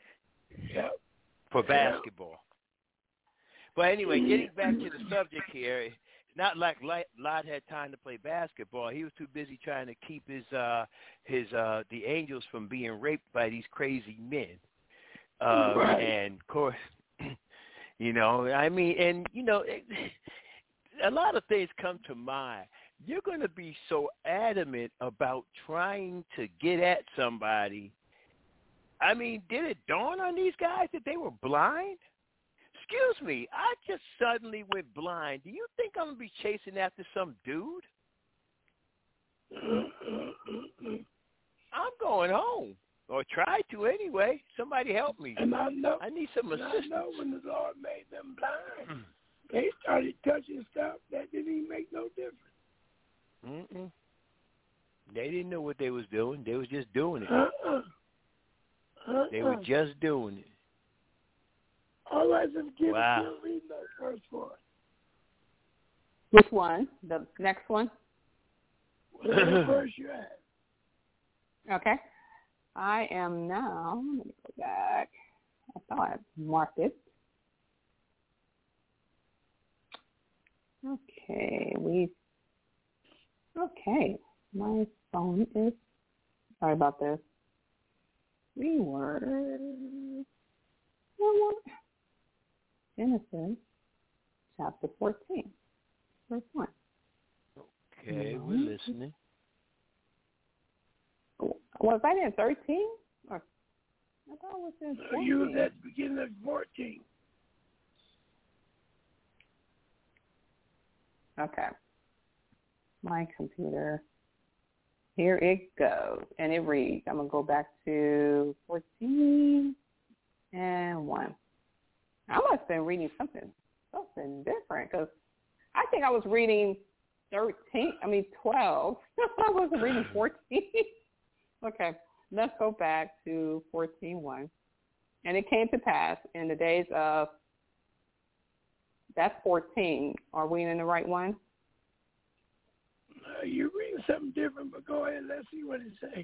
for basketball. But anyway, getting back to the subject here, it's not like Lot had time to play basketball. He was too busy trying to keep the Angels from being raped by these crazy men. And of course, a lot of things come to mind. You're going to be so adamant about trying to get at somebody. I mean, did it dawn on these guys that they were blind? Excuse me, I just suddenly went blind. Do you think I'm going to be chasing after some dude? I'm going home, or try to anyway. Somebody help me. And I need some assistance. I know when the Lord made them blind, they started touching stuff that didn't even make no difference. They didn't know what they was doing. They was just doing it. They were just doing it. All right, just read that first one. Which one? The next one? Whatever verse you have. Okay. I am now, let me go back. I thought I marked it. Okay, my phone is, sorry about this. We were, Genesis chapter 14, verse 1. Okay, we're listening. Was I in 13? Or I thought it was in 14. You was at the beginning of 14. Okay. My computer. Here it goes. And it reads, I'm going to go back to 14 and 1. I must have been reading something different because I think I was reading 12. I wasn't reading 14. Okay, let's go back to 14:1. And it came to pass in the days of, that's 14. Are we in the right one? You're reading something different, but go ahead. Let's see what it says.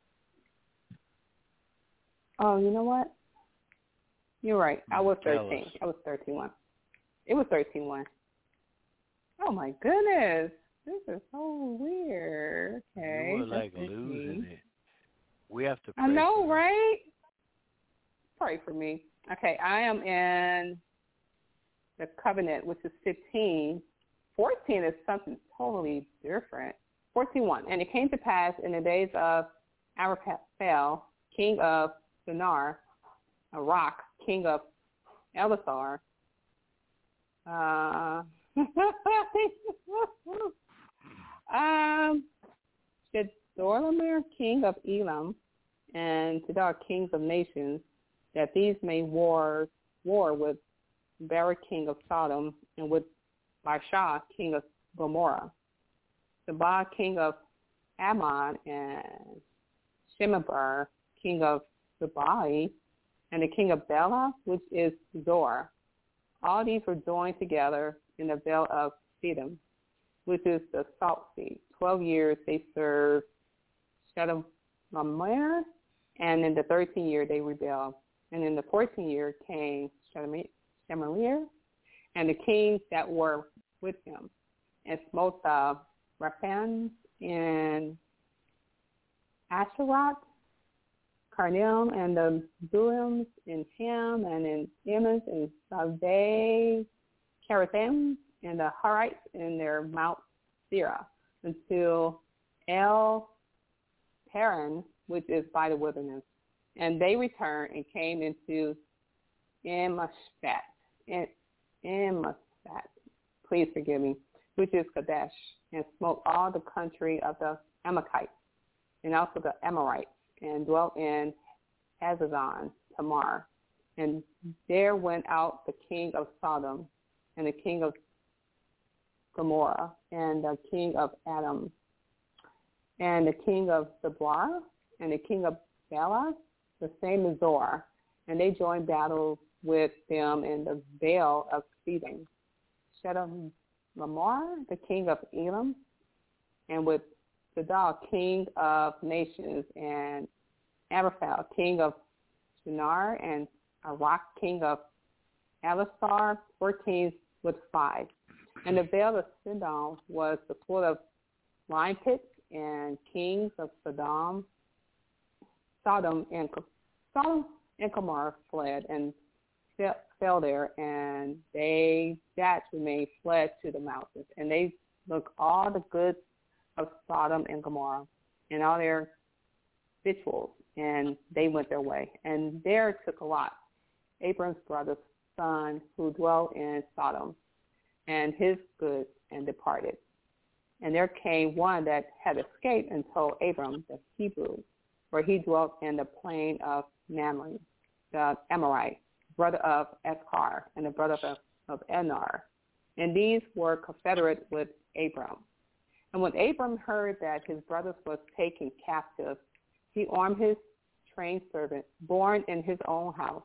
Oh, you know what? You're right. I was 13. I was 13:1. It was 13:1. Oh, my goodness. This is so weird. Okay. You were like losing it. We have to pray. I know, right? Pray for me. Okay, I am in the covenant, which is 15. 14 is something totally different. 14:1. And it came to pass in the days of Amraphel, king of Shinar, Arak, king of Elasar, Chedorlaomer, king of Elam, and Tidal, kings of nations, that these may war with Barak, king of Sodom, and with Barsha, king of Gomorrah, Sabah, king of Ammon, and Shemeber, king of Zabali, and the king of Bela, which is Zor. All these were joined together in the Vale of Siddim, which is the Salt Sea. 12 years they served Chedorlaomer, and in the 13th year they rebelled. And in the 14th year came Shemelir and the kings that were with him, and smote the Raphans in Asheroth, Karnaim, and the Buims in Ham, and in Emes, and Saveh, Karathim, and the Harites in their Mount Seirah, until El Paran, which is by the wilderness. And they returned and came into Emmasphat, please forgive me, which is Kadesh, and smote all the country of the Amalekites, and also the Amorites, and dwelt in Hazazon Tamar. And there went out the king of Sodom, and the king of Gomorrah, and the king of Adam, and the king of Zeblah, and the king of Bela, the same as Zor, and they joined battle with them in the Vale of Siddim. Chedorlaomer, the king of Elam, and with Zedal, king of nations, and Abraphel, king of Shinar, and Arak, king of Elasar, 14 with 5. And the Vale of Siddim was the full of lime pits, and kings of Sodom and Gomorrah fled and fell there, and they that remained fled to the mountains. And they took all the goods of Sodom and Gomorrah and all their victuals, and they went their way. And there took Lot, Abram's brother's son, who dwelt in Sodom, and his goods, and departed. And there came one that had escaped and told Abram the Hebrew, where he dwelt in the plain of Mamre, the Amorite, brother of Eshkar, and the brother of Enar. And these were confederate with Abram. And when Abram heard that his brothers was taken captive, he armed his trained servant, born in his own house,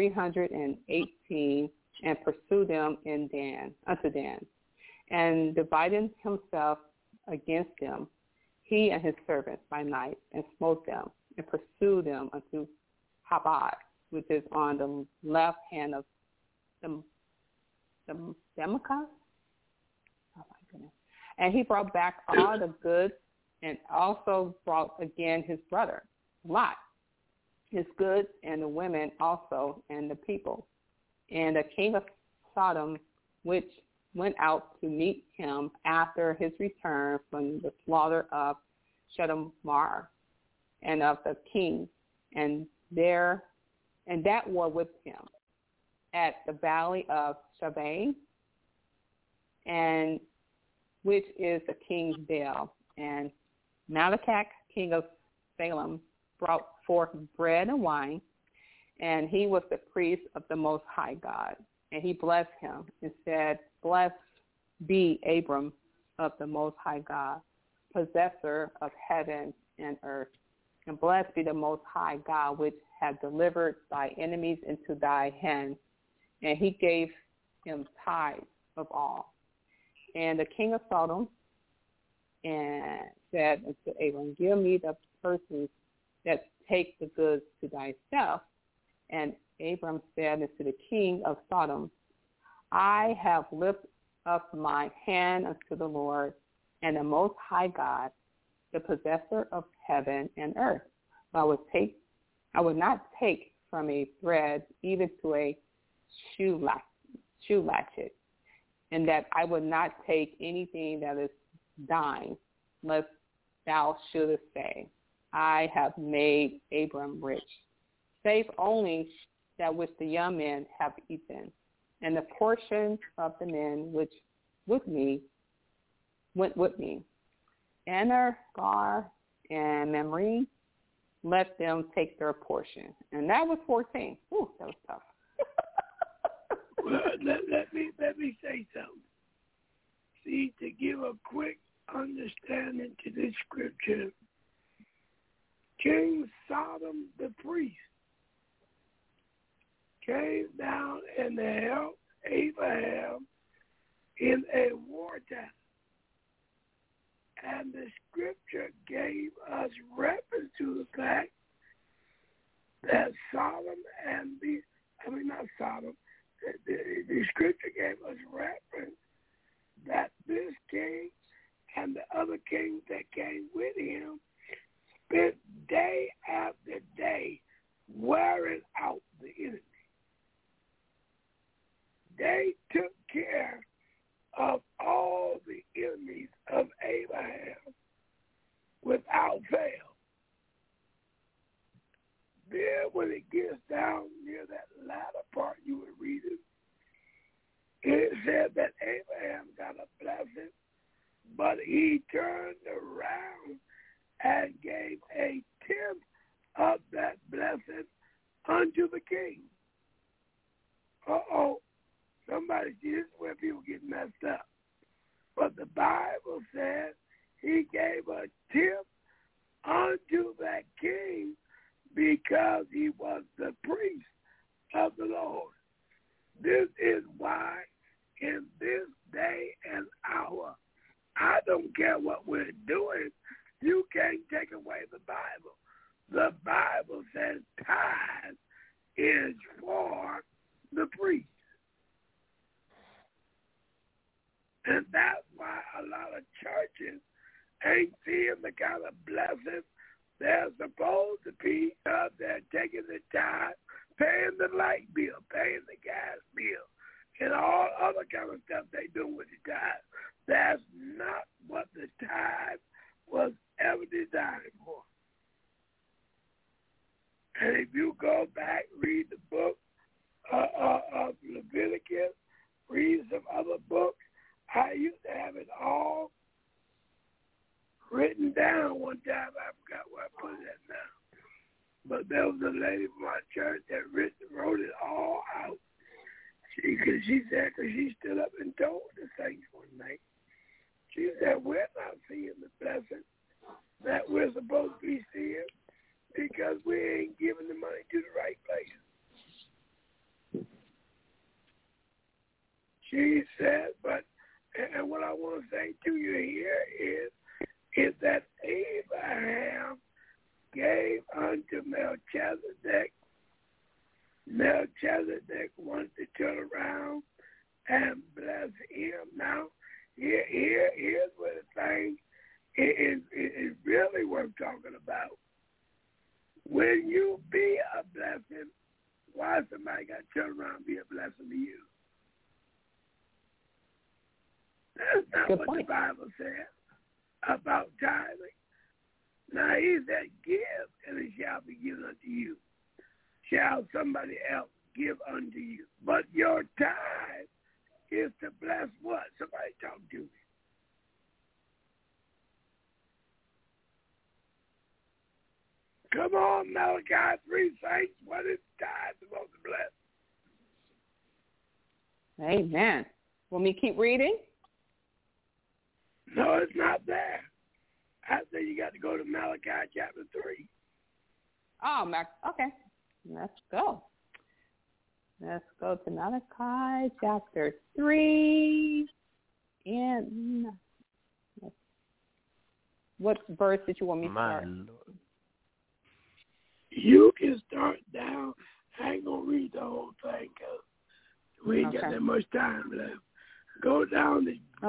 318, and pursued them unto Dan. And dividing himself against them, he and his servants by night, and smote them, and pursued them unto Habad, which is on the left hand of the Democus. Oh my goodness. And he brought back all the goods, and also brought again his brother, Lot, his goods, and the women also, and the people. And the king of Sodom, which went out to meet him after his return from the slaughter of Chedorlaomer and of the kings, and that were with him at the valley of Shaveh, and which is the king's Dale. And Malachak, king of Salem, brought forth bread and wine, and he was the priest of the Most High God. And he blessed him and said, Blessed be Abram of the Most High God, possessor of heaven and earth. And blessed be the Most High God, which had delivered thy enemies into thy hand. And he gave him tithes of all. And the king of Sodom and said unto Abram, Give me the persons that take the goods to thyself. And Abram said unto the king of Sodom, I have lifted up my hand unto the Lord and the Most High God, the possessor of heaven and earth. I would not take from a thread even to a shoe latchet, and that I would not take anything that is thine, lest thou shouldest say, I have made Abram rich, save only that which the young men have eaten, and the portion of the men which went with me, Aner, Gar, and Mamre, let them take their portion. And that was 14. Ooh, that was tough. Well, let me say something. See, to give a quick understanding to this scripture, King Sodom the priest came down and helped Abraham in a wartime. And the scripture gave us reference to the fact that the scripture gave us reference that this king and the other kings that came with him spent day after day wearing out the enemy. They took care of all the enemies of Abraham without fail. Then when it gets down near that latter part you were reading, it said that Abraham got a blessing, but he turned around and gave a tenth of that blessing unto the king. Somebody, see, this is where people get messed up. But the Bible says he gave a tenth unto that king because he was the priest of the Lord. This is why in this day and hour, I don't care what we're doing, you can't take away the Bible. The Bible says tithe is for the priest. And that's why a lot of churches ain't seeing the kind of blessings they're supposed to be. They're taking the tithe, paying the light bill, paying the gas bill, and all other kind of stuff they do with the tithe. That's not what the tithe was ever designed for. And if you go back, read the book of Leviticus, read some other books, I used to have it all written down one time. I forgot where I put it now. But there was a lady from my church that wrote it all out. She said, because she stood up and told the saints one night, she said, we're not seeing the blessing that we're supposed to be seeing because we ain't giving the money to the right place. She said, and what I want to say to you here is that Abraham gave unto Melchizedek. Melchizedek wanted to turn around and bless him. Now, here's where the thing is really worth talking about. When you be a blessing, why somebody got to turn around and be a blessing to you? That's not Good what point. the Bible says about tithing. Now, he said, give, and it shall be given unto you. Shall somebody else give unto you. But your tithe is to bless what? Somebody talk to me. Come on, Malachi 3 saints. What is tithe supposed to bless? Amen. Want me to keep reading? No, it's not there. I say you got to go to Malachi chapter 3. Oh, okay. Let's go. Let's go to Malachi chapter 3. And what verse did you want me to start? You can start down. I ain't going to read the whole thing because we ain't got that much time left. Go down to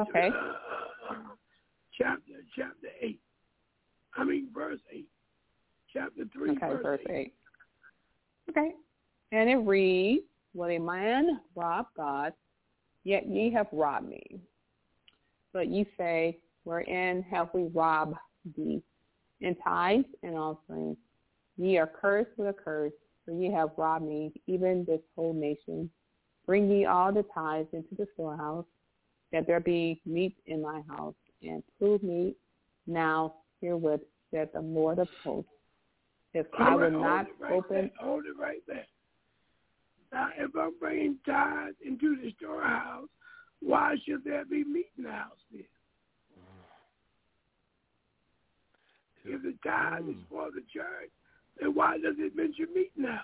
chapter 8. I mean, verse 8. Chapter 3, verse 8. Okay. And it reads, "Will a man rob God? Yet ye have robbed me. But ye say, wherein have we robbed thee? In tithes and offerings. Ye are cursed with a curse, for ye have robbed me, even this whole nation. Bring ye all the tithes into the storehouse, that there be meat in my house, and prove me now herewith, said the Lord of hosts, if I will not open." Hold it right there. Now, if I'm bringing tithes into the storehouse, why should there be meat in the house then? If the tithe is for the church, then why does it mention meeting house?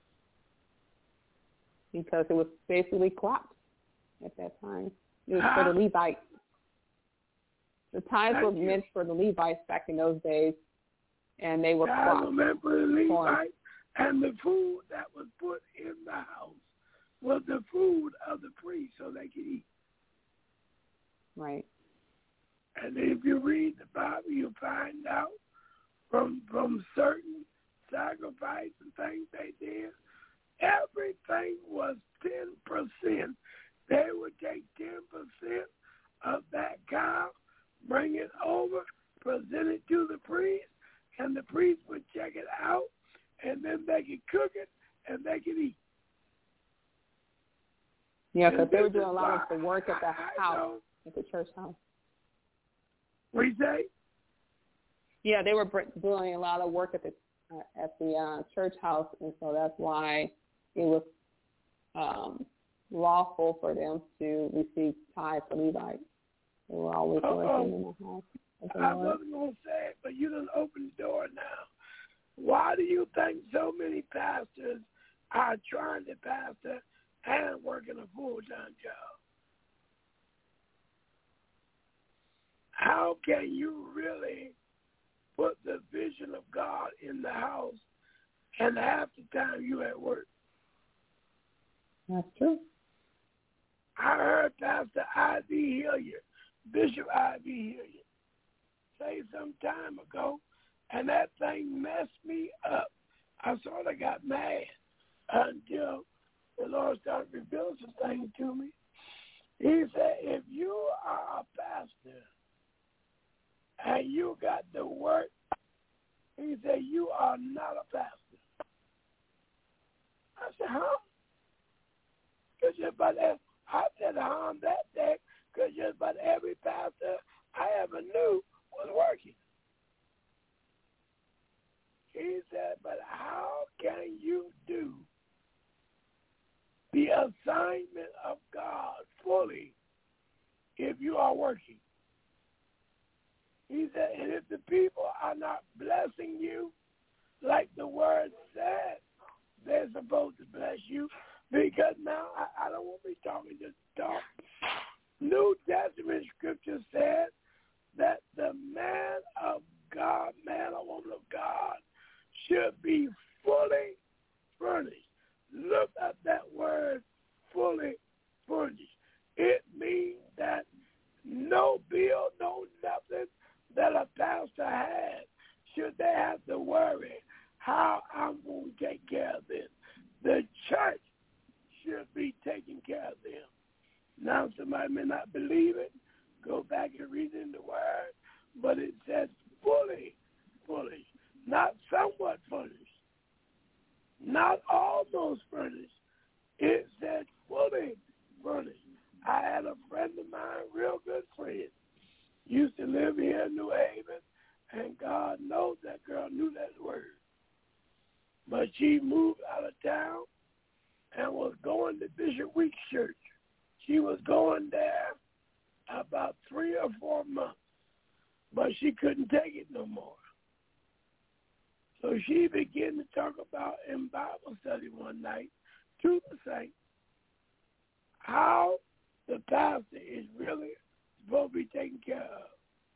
Because it was basically crops at that time. It was for the Levites. The tithes were meant for the Levites back in those days, and they were crops. Tithes were meant for the Levites, and the food that was put in the house was the food of the priest so they could eat. Right. And if you read the Bible, you'll find out from certain sacrifices and things they did, everything was 10%. They would take 10% of that cow, bring it over, present it to the priest, and the priest would check it out, and then they could cook it, and they could eat. Yeah, because they were doing a lot of the work at the house, at the church house. What do you say? Yeah, they were doing a lot of work at the church house, and so that's why it was lawful for them to receive tithes from Levites. They were always working in the house. I wasn't going to say it, but you done opened the door now. Why do you think so many pastors are trying to pastor and working a full-time job? How can you really put the vision of God in the house and half the time you at work? That's true. I heard Pastor I.B. Hilliard, Bishop I.B. Hilliard, say some time ago, and that thing messed me up. I sort of got mad until the Lord started revealing some things to me. He said, if you are a pastor and you got the work, he said, you are not a pastor. I said, huh? Because just about I said, on that day, because just about every pastor I ever knew was working. He said, but how can you do the assignment of God fully if you are working? He said, and if the people are not blessing you like the word said they're supposed to bless you, because now I don't want to be talking just talk. New Testament scripture said that the man of God, man or woman of God, should be fully furnished. Look at that word, fully furnished. It means that no bill, no nothing that a pastor has should they have to worry how I'm going to take care of this. The church should be taking care of them. Now, somebody may not believe it. Go back and read it in the Word. But it says fully furnished, not somewhat furnished, not almost furnished. It said fully furnished. I had a friend of mine, real good friend, used to live here in New Haven, and God knows that girl knew that word. But she moved out of town and was going to Bishop Weeks Church. She was going there about 3 or 4 months, but she couldn't take it no more. So she began to talk about in Bible study one night to the saints how the pastor is really supposed to be taken care of.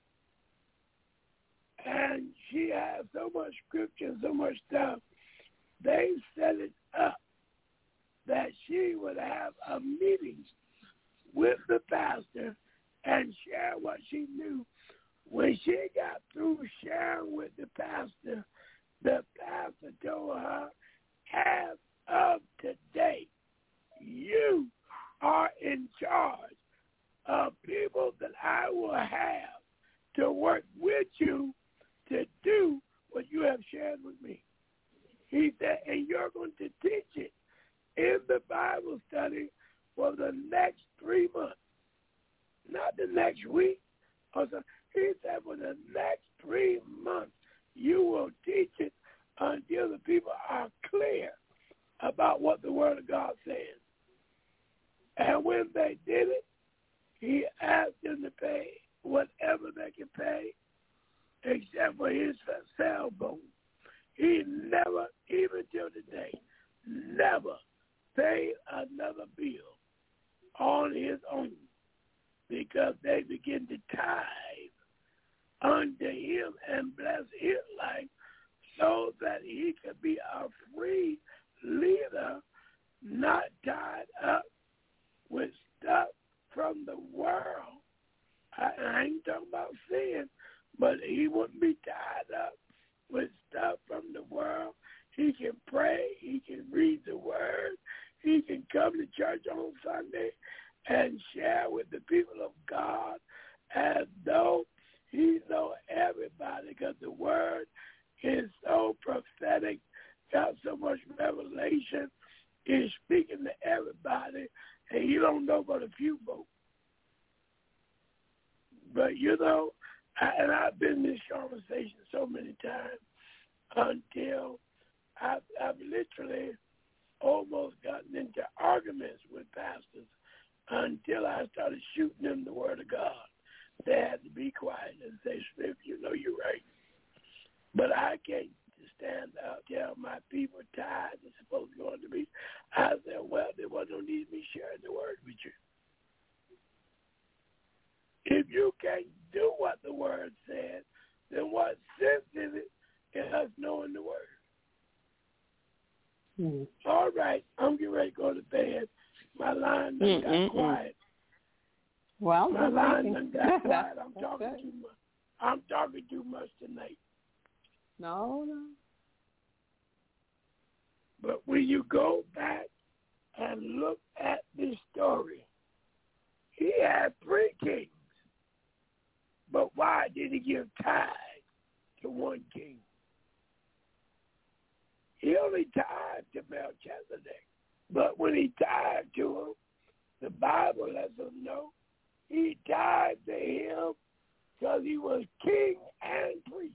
And she had so much scripture and so much stuff, they set it up that she would have a meeting with the pastor and share what she knew. When she got through sharing with the pastor told her, as of today, you are in charge of people that I will have to work with you to do what you have shared with me. He said, and you're going to teach it in the Bible study for the next 3 months, not the next week. He said, for the next 3 months, you will teach it until the people are clear about what the Word of God says. And when they did it, he asked them to pay whatever they could pay, except for his cell phone. He never, even till today, never paid another bill on his own because they begin to tithe unto him and bless his life so that he could be a free leader, not tied up with stuff from the world. I ain't talking about sin, but he wouldn't be tied up with stuff from the world. He can pray. He can read the word. He can come to church on Sunday and share with the people of God as though he knows everybody, because the word is so prophetic, got so much revelation, is speaking to everybody, and you don't know but a few folks. But, and I've been in this conversation so many times until I've literally almost gotten into arguments with pastors until I started shooting them the word of God. They had to be quiet and say, Smith, you're right. But I can't stand out, tell my people tithes are supposed to go into me. I said, well, there was no need me sharing the word with you. If you can't do what the word said, then what sense is it in us knowing the word? All right, I'm getting ready to go to bed. My line done got quiet. Well, my line done got quiet. I'm talking too much. I'm talking too much tonight. No. But when you go back and look at this story, he had 3 kings. But why did he give tithe to 1 king? He only tithed to Melchizedek. But when he tithed to him, the Bible lets us know he tithed to him because he was king and priest.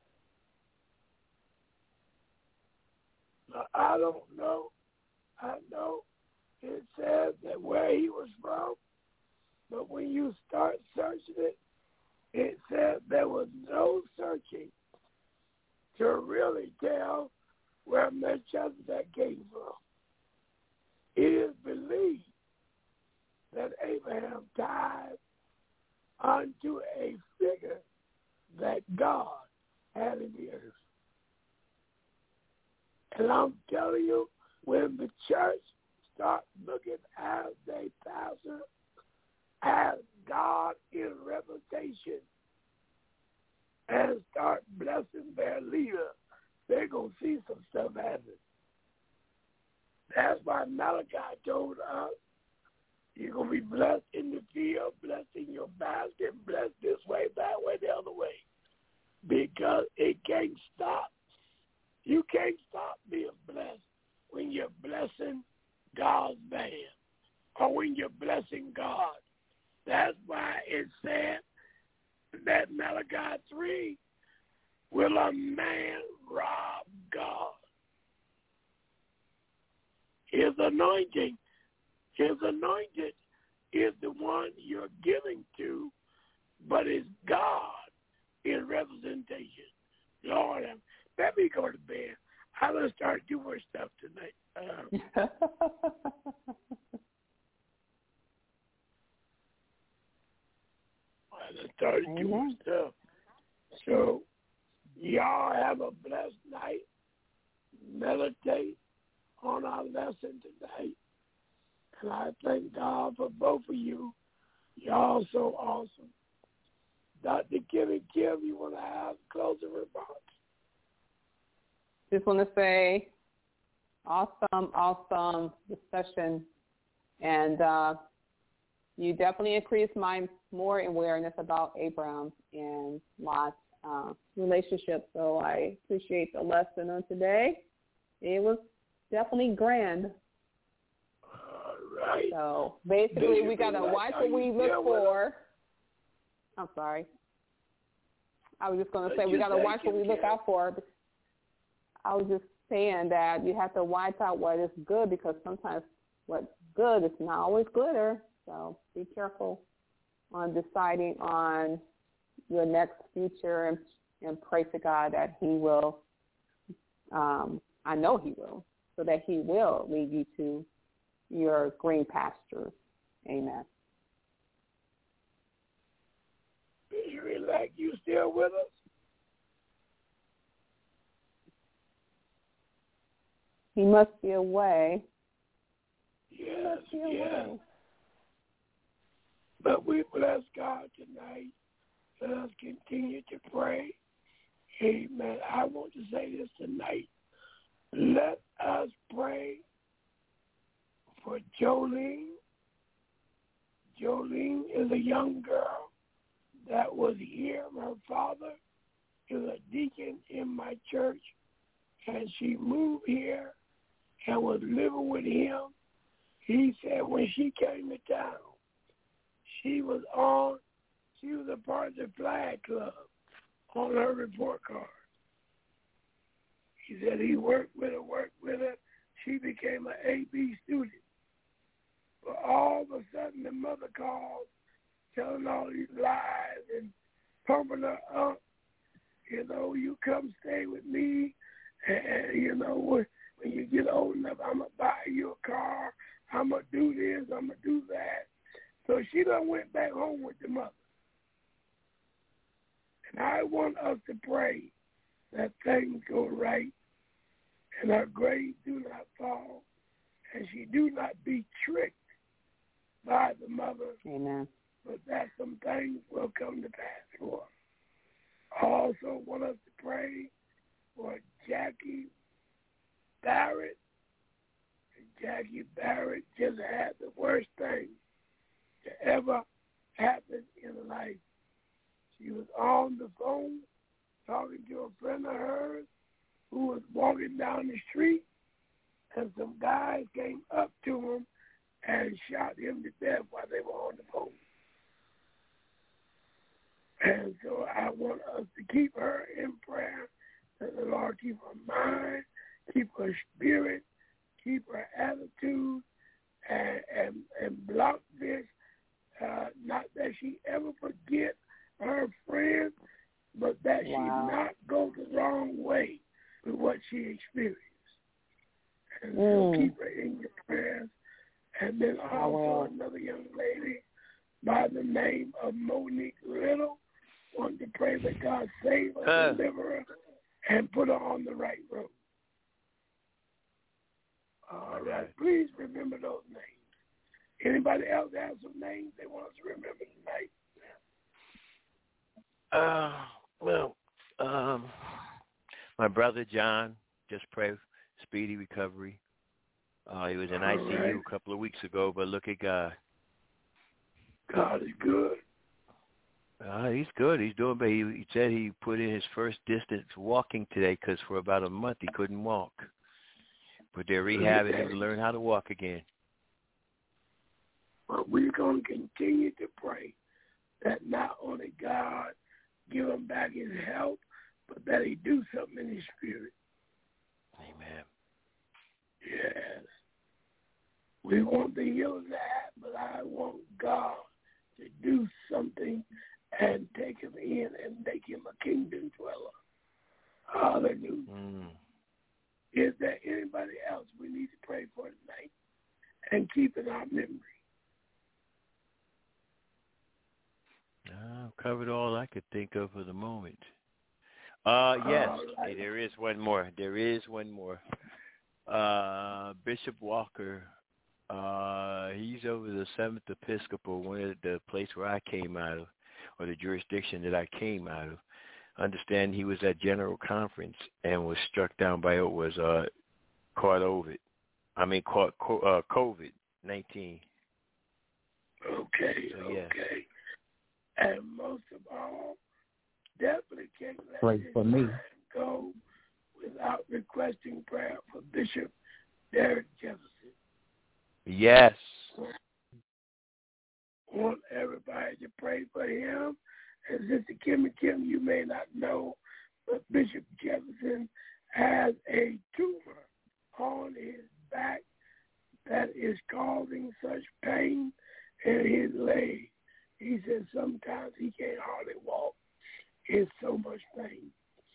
Now, I don't know. I know it says that where he was from, but when you start searching it, it says there was no searching to really tell where Melchizedek came from. It is believed that Abraham tithed unto a figure that God had in the earth. And I'm telling you, when the church starts looking at their pastor as God in reputation and start blessing their leader, they're going to see some stuff happen. That's why Malachi told us, you're going to be blessed in the field, blessed in your basket, blessed this way, that way, the other way. Because it can't stop. You can't stop being blessed when you're blessing God's man or when you're blessing God. That's why it said that Malachi 3, will a man rob God? His anointed is the one you're giving to, but it's God in representation. Lord, let me go to bed. I'm going to start doing more stuff tonight. I started doing stuff. So, y'all have a blessed night. Meditate on our lesson tonight. And I thank God for both of you. Y'all so awesome. Dr. Kim, you want to have closing remarks? Just want to say, awesome discussion. And you definitely increased my more awareness about Abraham and Lot's relationship. So I appreciate the lesson on today. It was definitely grand. All right. So basically, we got to watch what we look for. I'm sorry. I was just going to say we got to watch what we look out for. I was just saying that you have to watch out what is good, because sometimes what's good is not always glitter. So be careful on deciding on your next future and pray to God that he will, I know he will, so that he will lead you to your green pastures. Amen. Bishop Elect, you still with us? He must be away. Yes, yes. But we bless God tonight. Let us continue to pray. Amen. I want to say this tonight. Let us pray for Jolene. Jolene is a young girl that was here. Her father is a deacon in my church, and she moved here and was living with him. He said when she came to town, she was a part of the flag club on her report card. He said he worked with her. She became an AB student. But all of a sudden the mother called, telling all these lies and pumping her up. You know, you come stay with me, and you know, when you get old enough, I'm going to buy you a car. I'm going to do this. I'm going to do that. So she done went back home with the mother. And I want us to pray that things go right and her grades do not fall and she do not be tricked by the mother. Amen. But that some things will come to pass for her. I also want us to pray for Jackie Barrett. Jackie Barrett just had the worst thing to ever happen in life. She was on the phone talking to a friend of hers who was walking down the street, and some guys came up to him and shot him to death while they were on the phone. And so I want us to keep her in prayer, that the Lord keep her mind, keep her spirit, keep her attitude, and block this. Not that she ever forget her friends, but that she not go the wrong way with what she experienced. And so keep her in your prayers. And then also another young lady by the name of Monique Little, want to pray that God save her, deliver her, and put her on the right road. All right. Please remember those names. Anybody else have some names they want us to remember tonight? My brother John, just pray speedy recovery. He was in ICU a couple of weeks ago, but look at God. God is good. He's good. He's doing, but he said he put in his first distance walking today because for about a month he couldn't walk. But they're rehabbing him to learn how to walk again. But we're going to continue to pray that not only God give him back his health, but that he do something in his spirit. Amen. Yes. We want the healing to happen, but I want God to do something and take him in and make him a kingdom dweller. Hallelujah. Is there anybody else we need to pray for tonight and keep in our memory? I've covered all I could think of for the moment. Yes, hey, there is one more. Bishop Walker, he's over the 7th Episcopal, the place where I came out of, or the jurisdiction that I came out of. Understand he was at General Conference and was struck down by caught COVID-19. Okay, so, yes. Okay. And most of all, definitely can't let pray for me go without requesting prayer for Bishop Derek Jefferson. Yes. Want everybody to pray for him. And Sister Kim, you may not know, but Bishop Jefferson has a tumor on his back that is causing such pain in his leg. He says sometimes he can't hardly walk. is so much pain.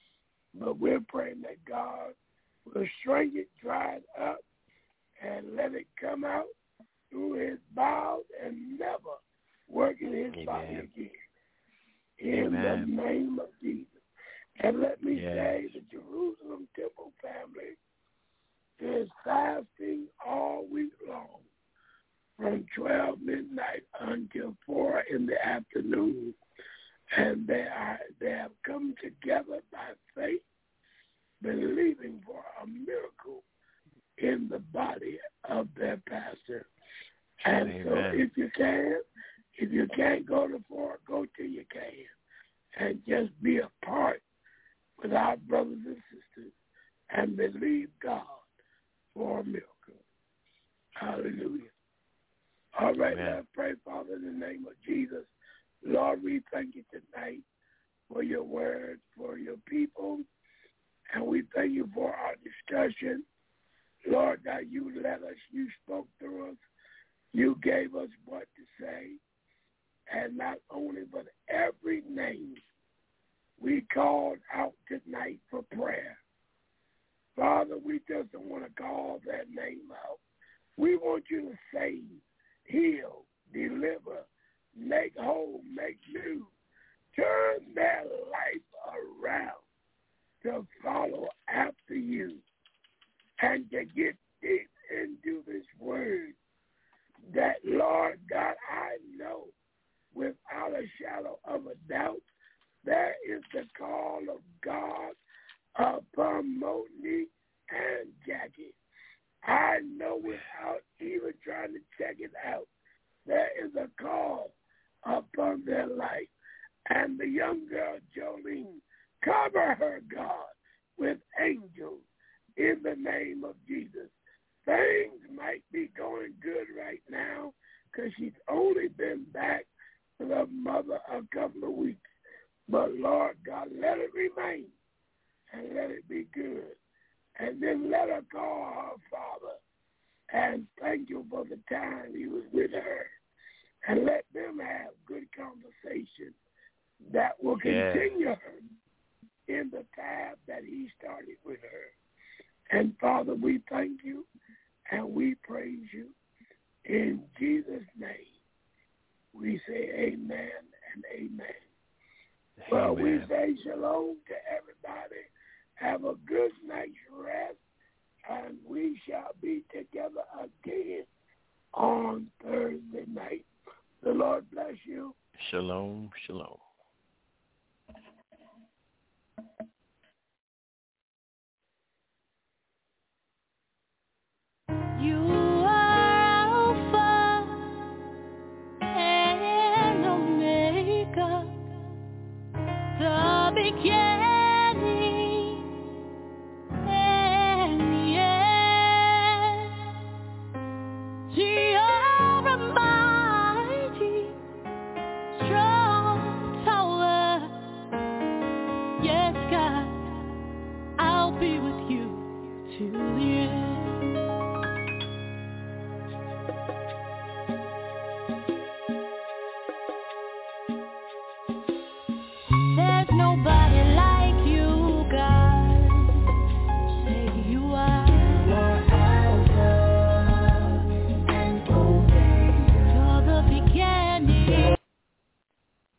But we're praying that God will shrink it, dry it up, and let it come out through his bowels and never work in his body again. In the name of Jesus. And let me say, the Jerusalem Temple family is fasting all week long from 12 midnight until 4 in the afternoon. And they have come together by faith, believing for a miracle in the body of their pastor. And so if you can't go to 4, go till you can. And just be a part with our brothers and sisters and believe God for a miracle. Hallelujah. All right, let's pray, Father, in the name of Jesus. Lord, we thank you tonight for your word, for your people, and we thank you for our discussion. Lord, that you led us, you spoke through us, you gave us what to say, and not only, but every name we called out tonight for prayer. Father, we just don't want to call that name out. We want you to save, heal, deliver, make whole, make new, turn their life around to follow after you and to get deep into this word that, Lord God, I know without a shadow of a doubt, there is the call of God upon Monique and Jackie. I know without even trying to check it out, there is a call upon their life. And the young girl, Jolene, cover her, God, with angels in the name of Jesus. Things might be going good right now because she's only been back with her mother a couple of weeks. But, Lord God, let it remain and let it be good. And then let her call her father and thank you for the time he was with her. And let them have good conversation that will continue her in the path that he started with her. And, Father, we thank you and we praise you. In Jesus' name, we say amen and amen. Well, we say shalom to everybody. Have a good night's rest, and we shall be together again on Thursday night. The Lord bless you. Shalom, shalom. You are Alpha and Omega, the beginning.